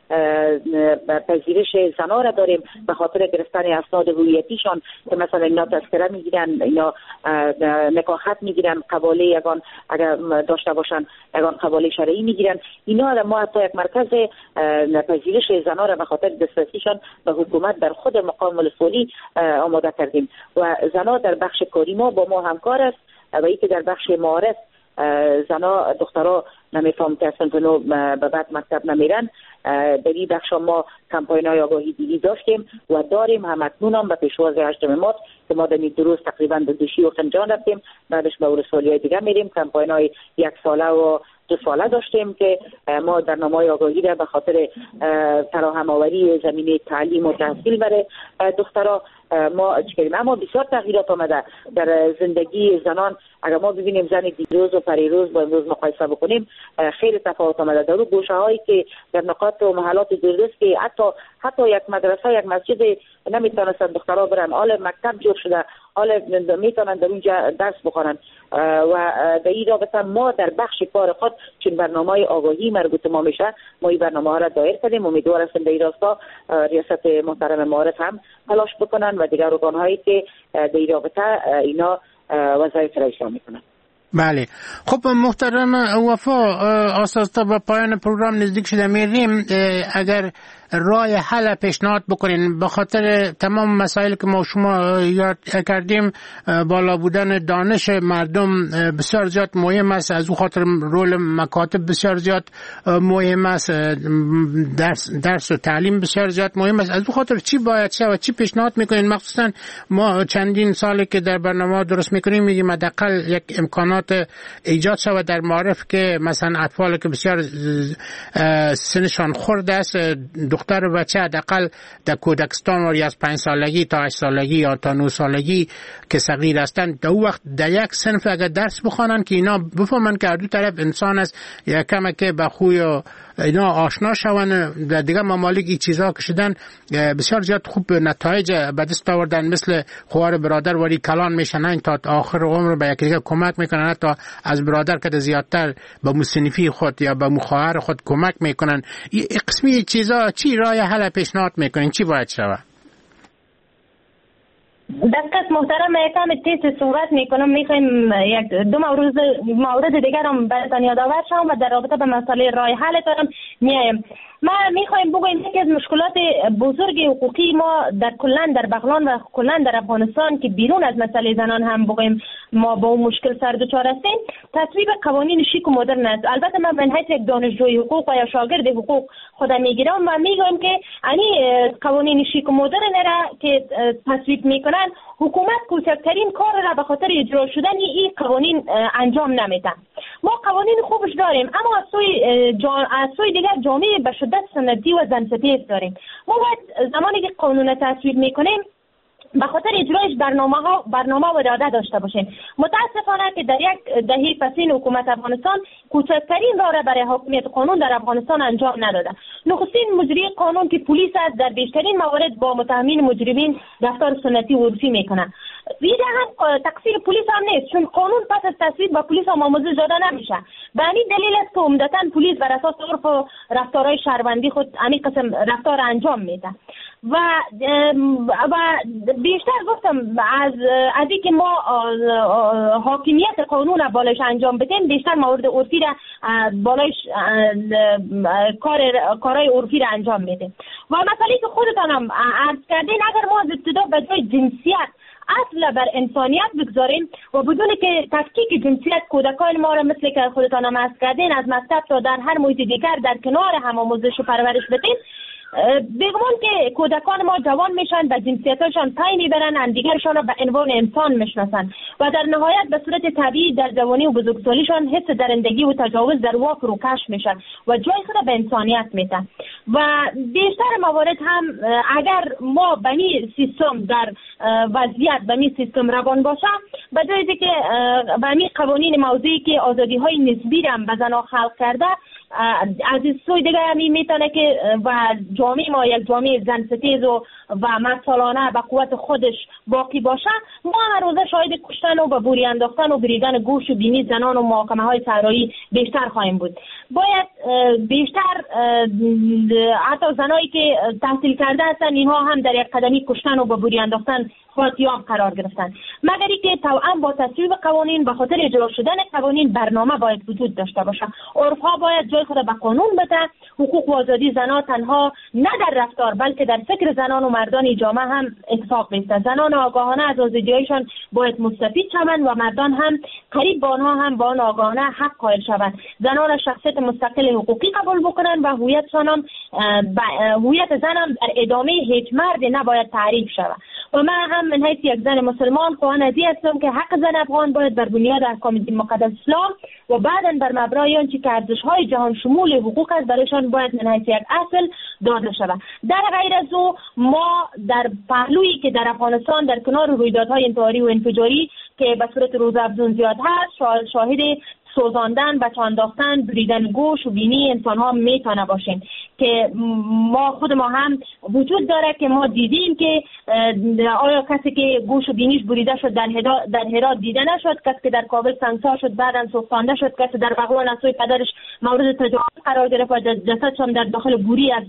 پذیرش زنا را داریم به خاطر گرفتن اسناد هویتیشان که مثلا اینا تذکره میگیرن، اینا نکاحت میگیرن، قباله یگان اگر داشته باشن یگان قباله شرعی میگیرن. اینا را ما حتی یک مرکز پذیرش زنا را به خاطر دسترسیشان به حکومت در خود مقام ولسوالی آماده کردیم. و زنا در بخش کاری ما با ما همکار است و ای که در بخش معارف زنا دخترها نمیفهم که اصلا تو به بعد مکتب نمیرن، در این بخش ما کمپاین های آگاهی دیدی داشتیم و داریم. هم اکنون هم به پیشواز هشتم مارس که ما در این دو روز تقریبا به دوشی و خنجان رفتیم، بعدش به ولسوالی های دیگه میریم. کمپاین های یک ساله و دو ساله داشتیم که ما در نمای آگاهی را به خاطر فراهم آوری زمینه تعلیم و تحصیل برای دخترها ما چکریم. اما بسیار تغییرات آمده در زندگی زنان. اگر ما ببینیم زن دیروز و پریروز با امروز مقایسه بکنیم خیلی تفاوت آمده. در اون گوشه هایی که در نقاط و محلات دوردست که حتی حتی یک مدرسه یک مسجد نمیتونستن دخترها برن، حال مکتب جور شده، حال میتونن در اونجا درس بخونن. و در این رابطه ما در بخش کار خود چون برنامه آگاهی مربوط ما میشه، ما این برنامه ها را دایر کردیم. امیدوار هستم در این راستا ریاست محترم معارف هم تلاش بکنن و دیگر ارگان هایی که در این رابطه اینا وظایف را اجرا میکنن. بله خب محترم وفا، آساستا به پایان پروگرام نزدیک شده میریم. اگر راه حل پیشنهاد بکنین به خاطر تمام مسائل که ما شما یاد کردیم، بالا بودن دانش مردم بسیار زیاد مهم است، از او خاطر رول مکاتب بسیار زیاد مهم است، درس, درس و تعلیم بسیار زیاد مهم است. از او خاطر چی باید شود، چی پیشنهاد میکنین؟ مخصوصا ما چندین ساله که در برنامه درست میکنیم میگیم حداقل یک امکانات ایجاد شود در معارف که مثلا اطفال که بسیار سنشان خرد است، دختر و بچه حداقل در کودکستان و از پنج سالگی تا هشت سالگی یا تا نه سالگی که صغیر هستند، در وقت در یک صنف اگر درس بخوانند که اینا بفهمند که دو طرف انسان است، یا کم که به خوی و اینا آشنا شوند. در دیگه ممالک این چیزا که شدن بسیار زیاد خوب نتایج به دست آوردن، مثل خوار برادر ولی کلان میشن تا آخر عمر به یکی دیگه کمک میکنن، حتی از برادر که زیادتر به مصنفی خود یا به خواهر خود کمک میکنن. این قسمی چیزا چی راه حل پیشنهاد میکنین؟ چی باید شود؟ دقیق محترم یکم تیز صحبت میکنم، میخوایم یک دو مورد مورد دیگر هم براتون یادآور شم و در رابطه به مسئله راه حل کردم میایم. ما میخوایم بگوییم یکی از مشکلات بزرگ حقوقی ما در کلان در بغلان و کلان در افغانستان که بیرون از مسئله زنان هم بگوییم ما با اون مشکل سر دچار هستیم، تصویب قوانین شیک و مدرن است. البته من من حیث یک دانشجوی حقوق و یا شاگرد حقوق خودم میگیرم و میگم که یعنی قوانین شیک و مدرن را که تصویب میکنن حکومت کوچکترین کار را به خاطر اجرا شدن این قوانین انجام نمیده. ما قوانین خوبش داریم اما از سوی جا... از سوی دیگر جامعه به شدت سنتی و زنستیز داریم. ما باید زمانی که قانون تصویب میکنیم به خاطر اجرایش برنامه ها برنامه و اراده داشته باشیم. متاسفانه که در یک دهه پسین حکومت افغانستان کوچکترین راه را برای حاکمیت قانون در افغانستان انجام نداده. نخستین مجری قانون که پلیس است در بیشترین موارد با متهمین مجرمین رفتار سنتی و عرفی میکنه. دیگه هم تقصیر پلیس هم نیست، چون قانون پس از تصویب با پلیس هم آموزش داده نمیشه. به همین دلیل است که عمدتاً پلیس بر اساس عرف و رفتارهای شهروندی خود همین قسم رفتار انجام میده. و و بیشتر گفتم از از اینکه ما حاکمیت قانون بالایش انجام بدیم، بیشتر موارد عرفی را بالایش کار کارهای عرفی را انجام میدیم. و مسئله که خودتان هم عرض کردین، اگر ما از ابتدا به جای جنسیت اصل بر انسانیت بگذاریم و بدون که تفکیک جنسیت کودکان ما را مثل که خودتان هم عرض کردین از مکتب تا در هر محیط دیگر در کنار هم آموزش و پرورش بدیم، بگمان که کودکان ما جوان میشن، به جنسیتشان پی میبرن، همدیگرشان را به عنوان انسان میشناسن و در نهایت به صورت طبیعی در جوانی و بزرگسالیشان حس درندگی و تجاوز در واقع روکش میشن و جای خود به انسانیت میتن. و بیشتر موارد هم اگر ما به این سیستم در وضعیت به این سیستم روان باشه، به جای که به این قوانین موضوعی که آزادی های نسبی را به زنها خلق کرده، از این سوی دیگه همی میتونه که و جامعه ما یک جامعه زن ستیز و و مسئولانه به قوت خودش باقی باشه، ما هر روزه شاهد کشتن و به بوری انداختن و بریدن گوش و بینی زنان و محاکمه های صحرایی بیشتر خواهیم بود. باید بیشتر حتی زنایی که تحصیل کرده هستن، اینها هم در یک قدمی کشتن و به بوری انداختن خاطیام قرار گرفتن، مگر اینکه توأم با تصویب قوانین به خاطر اجرا شدن قوانین برنامه باید وجود داشته باشه. عرفها باید جای خود به قانون بده. حقوق و آزادی زنان تنها نه در رفتار بلکه در فکر زنان و مردان جامعه هم اتفاق بیفته. زنان آگاهانه از آزادی‌هایشان باید مستفید شوند و مردان هم قریب به آنها هم با آن آگاهانه حق قائل شوند. زنان شخصیت مستقل حقوقی قبول بکنند و هویتشان هم هویت زن هم در ادامه هیچ مرد نباید تعریف شود. و من هم من حیث یک زن مسلمان خواهان ازی هستم که حق زن افغان باید بر بنیاد احکام دین مقدس اسلام و بعداً بر مبنای آنچه که ارزش‌های جهان شمول حقوق است برایشان باید من حیث یک اصل داده شود. در غیر از او ما در پهلویی که در افغانستان در کنار رویدادهای انتحاری و انفجاری که به صورت روزافزون زیاد هست، شاهد سوزاندن، بچه انداختن، بریدن گوش و بینی انسان ها میتونه باشیم که ما خود ما هم وجود داره که ما دیدیم که آیا کسی که گوش و بینیش بریده شد در هرات در هرات دیده نشد، کسی که در کابل سنگسار شد بعداً سوختانده شد، کسی در بغلان از سوی پدرش مورد تجاوز قرار گرفت و جسدش هم در داخل گوری از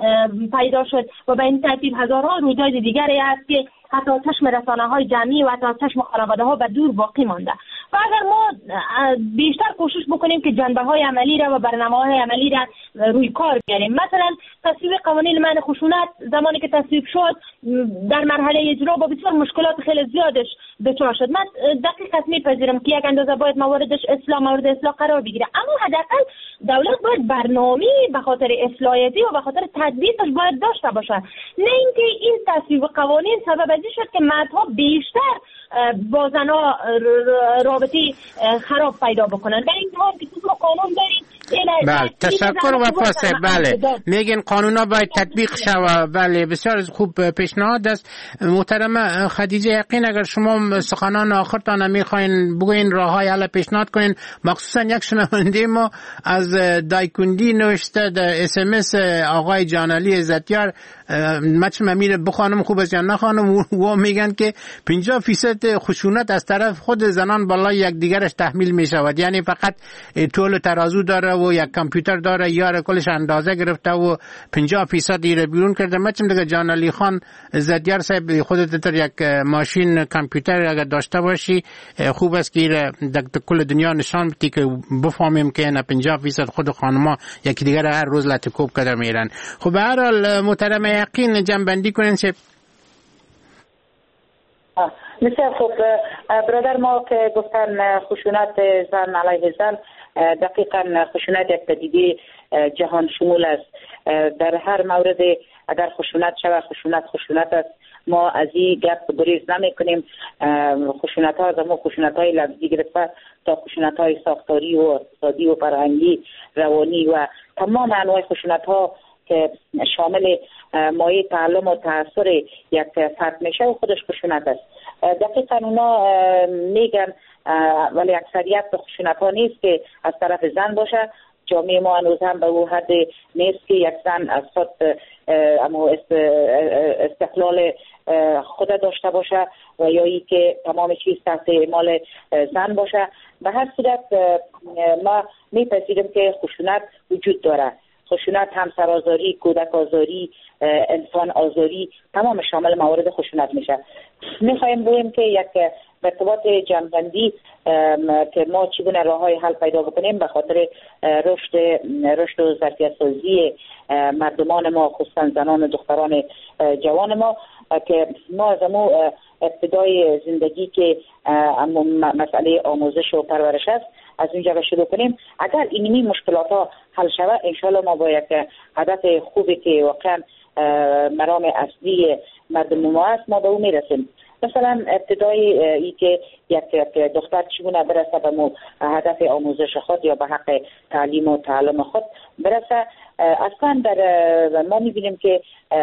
پیدا شد و به این ترتیب هزارها رویداد دیگری است که حتی چشم رسانه های جمعی و حتی چشم خانواده ها به دور باقی مانده. و اگر ما بیشتر کوشش بکنیم که جنبه های عملی را و برنامه های عملی را روی کار بیاریم، مثلا تصویب قوانین منع خشونت زمانی که تصویب شد در مرحله اجرا با بسیار مشکلات خیلی زیادش دچار شد. من دقیقاً میپذیرم که یک اندازه باید مواردش اصلاح مورد اصلاح قرار بگیره، اما حداقل دولت باید برنامه‌ای به خاطر اصلاحیتی و به خاطر تطبیقش باید داشته باشه، نه اینکه این تصویب قوانین سبب ازی شد که مردها بیشتر با زنها رابطی خراب پیدا بکنن. در این حال که تو قانون داریم. بله، تشکر و فاسه. بله، میگن قانونا باید تطبیق شود. بله، بسیار خوب پیشنهاد است. محترم خدیجه یقین، اگر شما سخنان آخرتان میخواین بگوین راههای حل پیشنهاد کنین، مخصوصا یک شنونده ما از دایکندی نوشته در اس ام اس آقای جانعلی عزتیار، مچم امیر بخوانم خوب است یا نخوانم، و میگن که پنجاه فیصد خشونت از طرف خود زنان بالای یک دیگرش تحمیل می شود، یعنی فقط طول ترازو داره و یک کامپیوتر داره، یار کلش اندازه گرفته و پنجاه فیصد ایره بیرون کرده. مچم دیگه جان علی خان زدیار صاحب، خودت در یک ماشین کامپیوتر اگر داشته باشی خوب است که ایره در کل دنیا نشان بدی که بفهمیم که نه پنجاه فیصد خود خانما یکی دیگر هر روز لطکوب کده میرن. خب به هر حال محترم یقین جنبندی کنین چه مثل خب برادر ما که گفتن خشونت زن علیه زن، دقیقا خشونت یک پدیده جهان شمول است. در هر مورد اگر خشونت شود، خشونت خشونت است. ما از این گپ گریز نمی کنیم. خشونت ها از ما خشونت های لفظی گرفته تا خشونت های ساختاری و اقتصادی و فرهنگی، روانی و تمام انواع خشونت ها که شامل مایه تعلم و تاثیر یک فرد میشه و خودش خشونت است. دقیقا اونا میگن، ولی اکثریت خشونت ها نیست که از طرف زن باشه. جامعه ما هنوز هم به او حد نیست که یک زن از خود اما استقلال خود داشته باشه و یا ای که تمام چیز تحت اعمال زن باشه. به هر صورت ما میپذیریم که خشونت وجود داره. خشونت، همسرآزاری، کودک آزاری، انسان آزاری، تمام شامل موارد خشونت میشه. میخوایم بگیم که یک مرتبات جمع‌بندی که ما چگونه راه‌های حل پیدا بکنیم به خاطر رشد رشد و ظرفیت‌سازی مردمان ما، خصوصا زنان و دختران جوان ما، که ما از امو ابتدای زندگی که مسئله آموزش و پرورش است از اونجا به شروع کنیم. اگر اینمی مشکلات ها حل شود، انشالله ما با یک هدف خوبی که واقعا مرام اصلی مردم ما است، ما به اون میرسیم. مثلا ابتدای ای که یک دختر چگونه برسه به هدف آموزش خود یا به حق تعلیم و تعلم خود برسه، اصلا در ما میبینیم که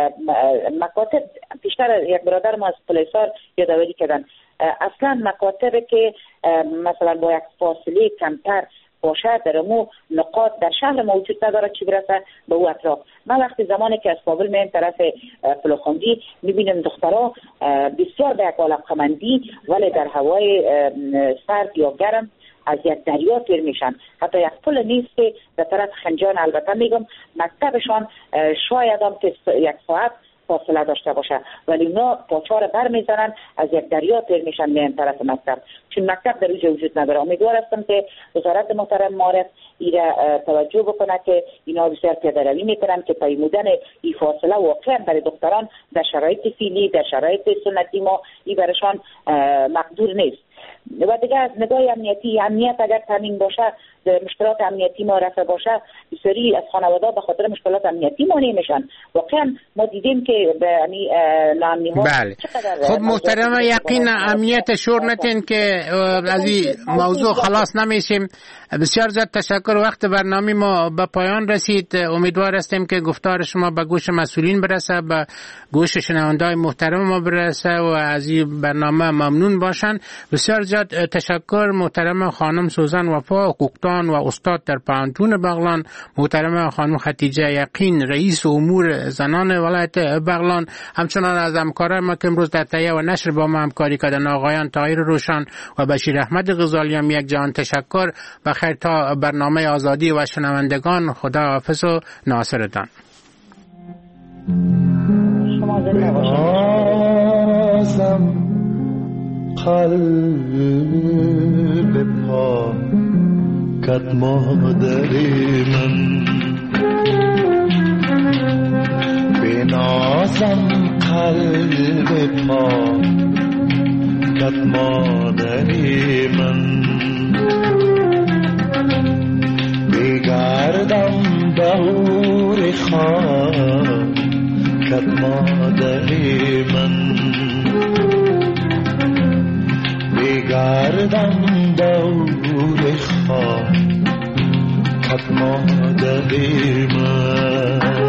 مکاتب، پیشتر یک برادر ما از پلیسار یادآوری کردن، اصلا مکاتب که مثلا با یک فاصله کمتر باشد در امو نقاط در شهر موجود نداره چی برسه به او اطراف. من وقتی زمانی که از کابل میام طرف فلوخندی میبینم دخترها بسیار به یک علاقمندی ولی در هوای سرد یا گرم از یک دریا تیر میشن. حتی یک پل نیست که در طرف خنجان، البته میگم مکتبشان شاید هم که یک ساعت فاصله داشته باشه، ولی اونا پاچار بر میزنن از یک دریا تیر میشن میان طرف مکتب، چون مکتب در اونجا وجود نداره. امیدوار هستم که وزارت محترم معارف ایره توجه بکنه که اینا بسیار پیاده روی میکنن که پیمودن این فاصله واقعا برای دختران در شرایط فعلی، در شرایط سنتی ما ای برشان مقدور نیست. و دیگه از نگاه امنیتی، امنیت اگر تامین باشه، مشکلات امنیتی ما رفع باشه، بسیاری از خانواده به خاطر مشکلات امنیتی مانع میشن. واقعا ما دیدیم که به یعنی ناامنی ها بله. خب محترم، یقین امنیت شور نتین که از این موضوع خلاص نمیشیم. بسیار زیاد تشکر. وقت برنامه ما به پایان رسید. امیدوار هستیم که گفتار شما به گوش مسئولین برسه، به گوش شنونده‌های محترم ما برسه و از این برنامه ممنون باشن. بسیار زیاد تشکر محترم خانم سوزن وفا، حقوقدان و استاد در پانتون بغلان، محترم خانم خدیجه یقین رئیس امور زنان ولایت بغلان، همچنان از همکاران ما که امروز در تهیه و نشر با ما همکاری کردن آقایان طاهر روشن و بشیر احمد غزالی هم یک جهان تشکر. بخیر تا برنامه آزادی و شنوندگان. خدا حافظ و ناصرتان. شما زنده باشید. قلب پاکت مادری من، بنازم قلب پاکت مادری من، بگردم دور خاکت مادری من، بگردم دور خاکت مادری من.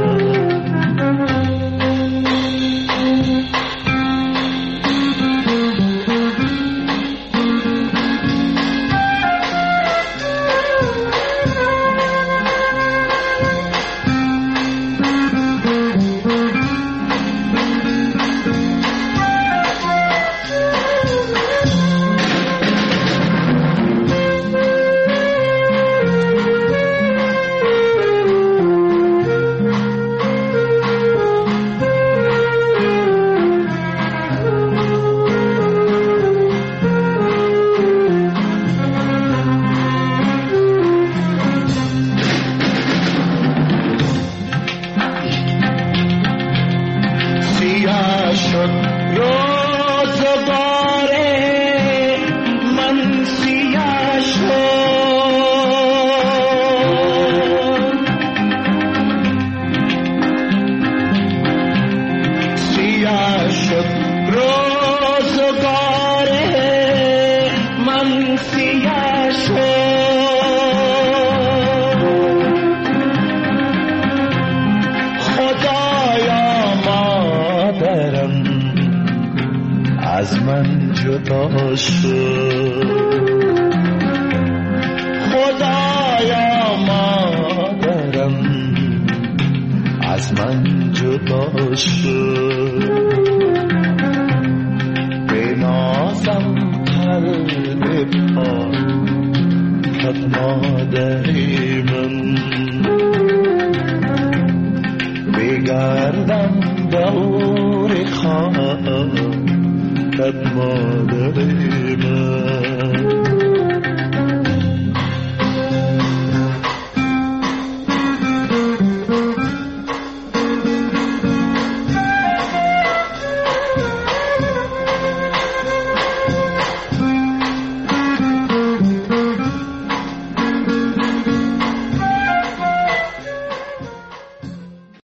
خدایا مادرم از من جدا شد، بنازم قلب پاکت مادری من.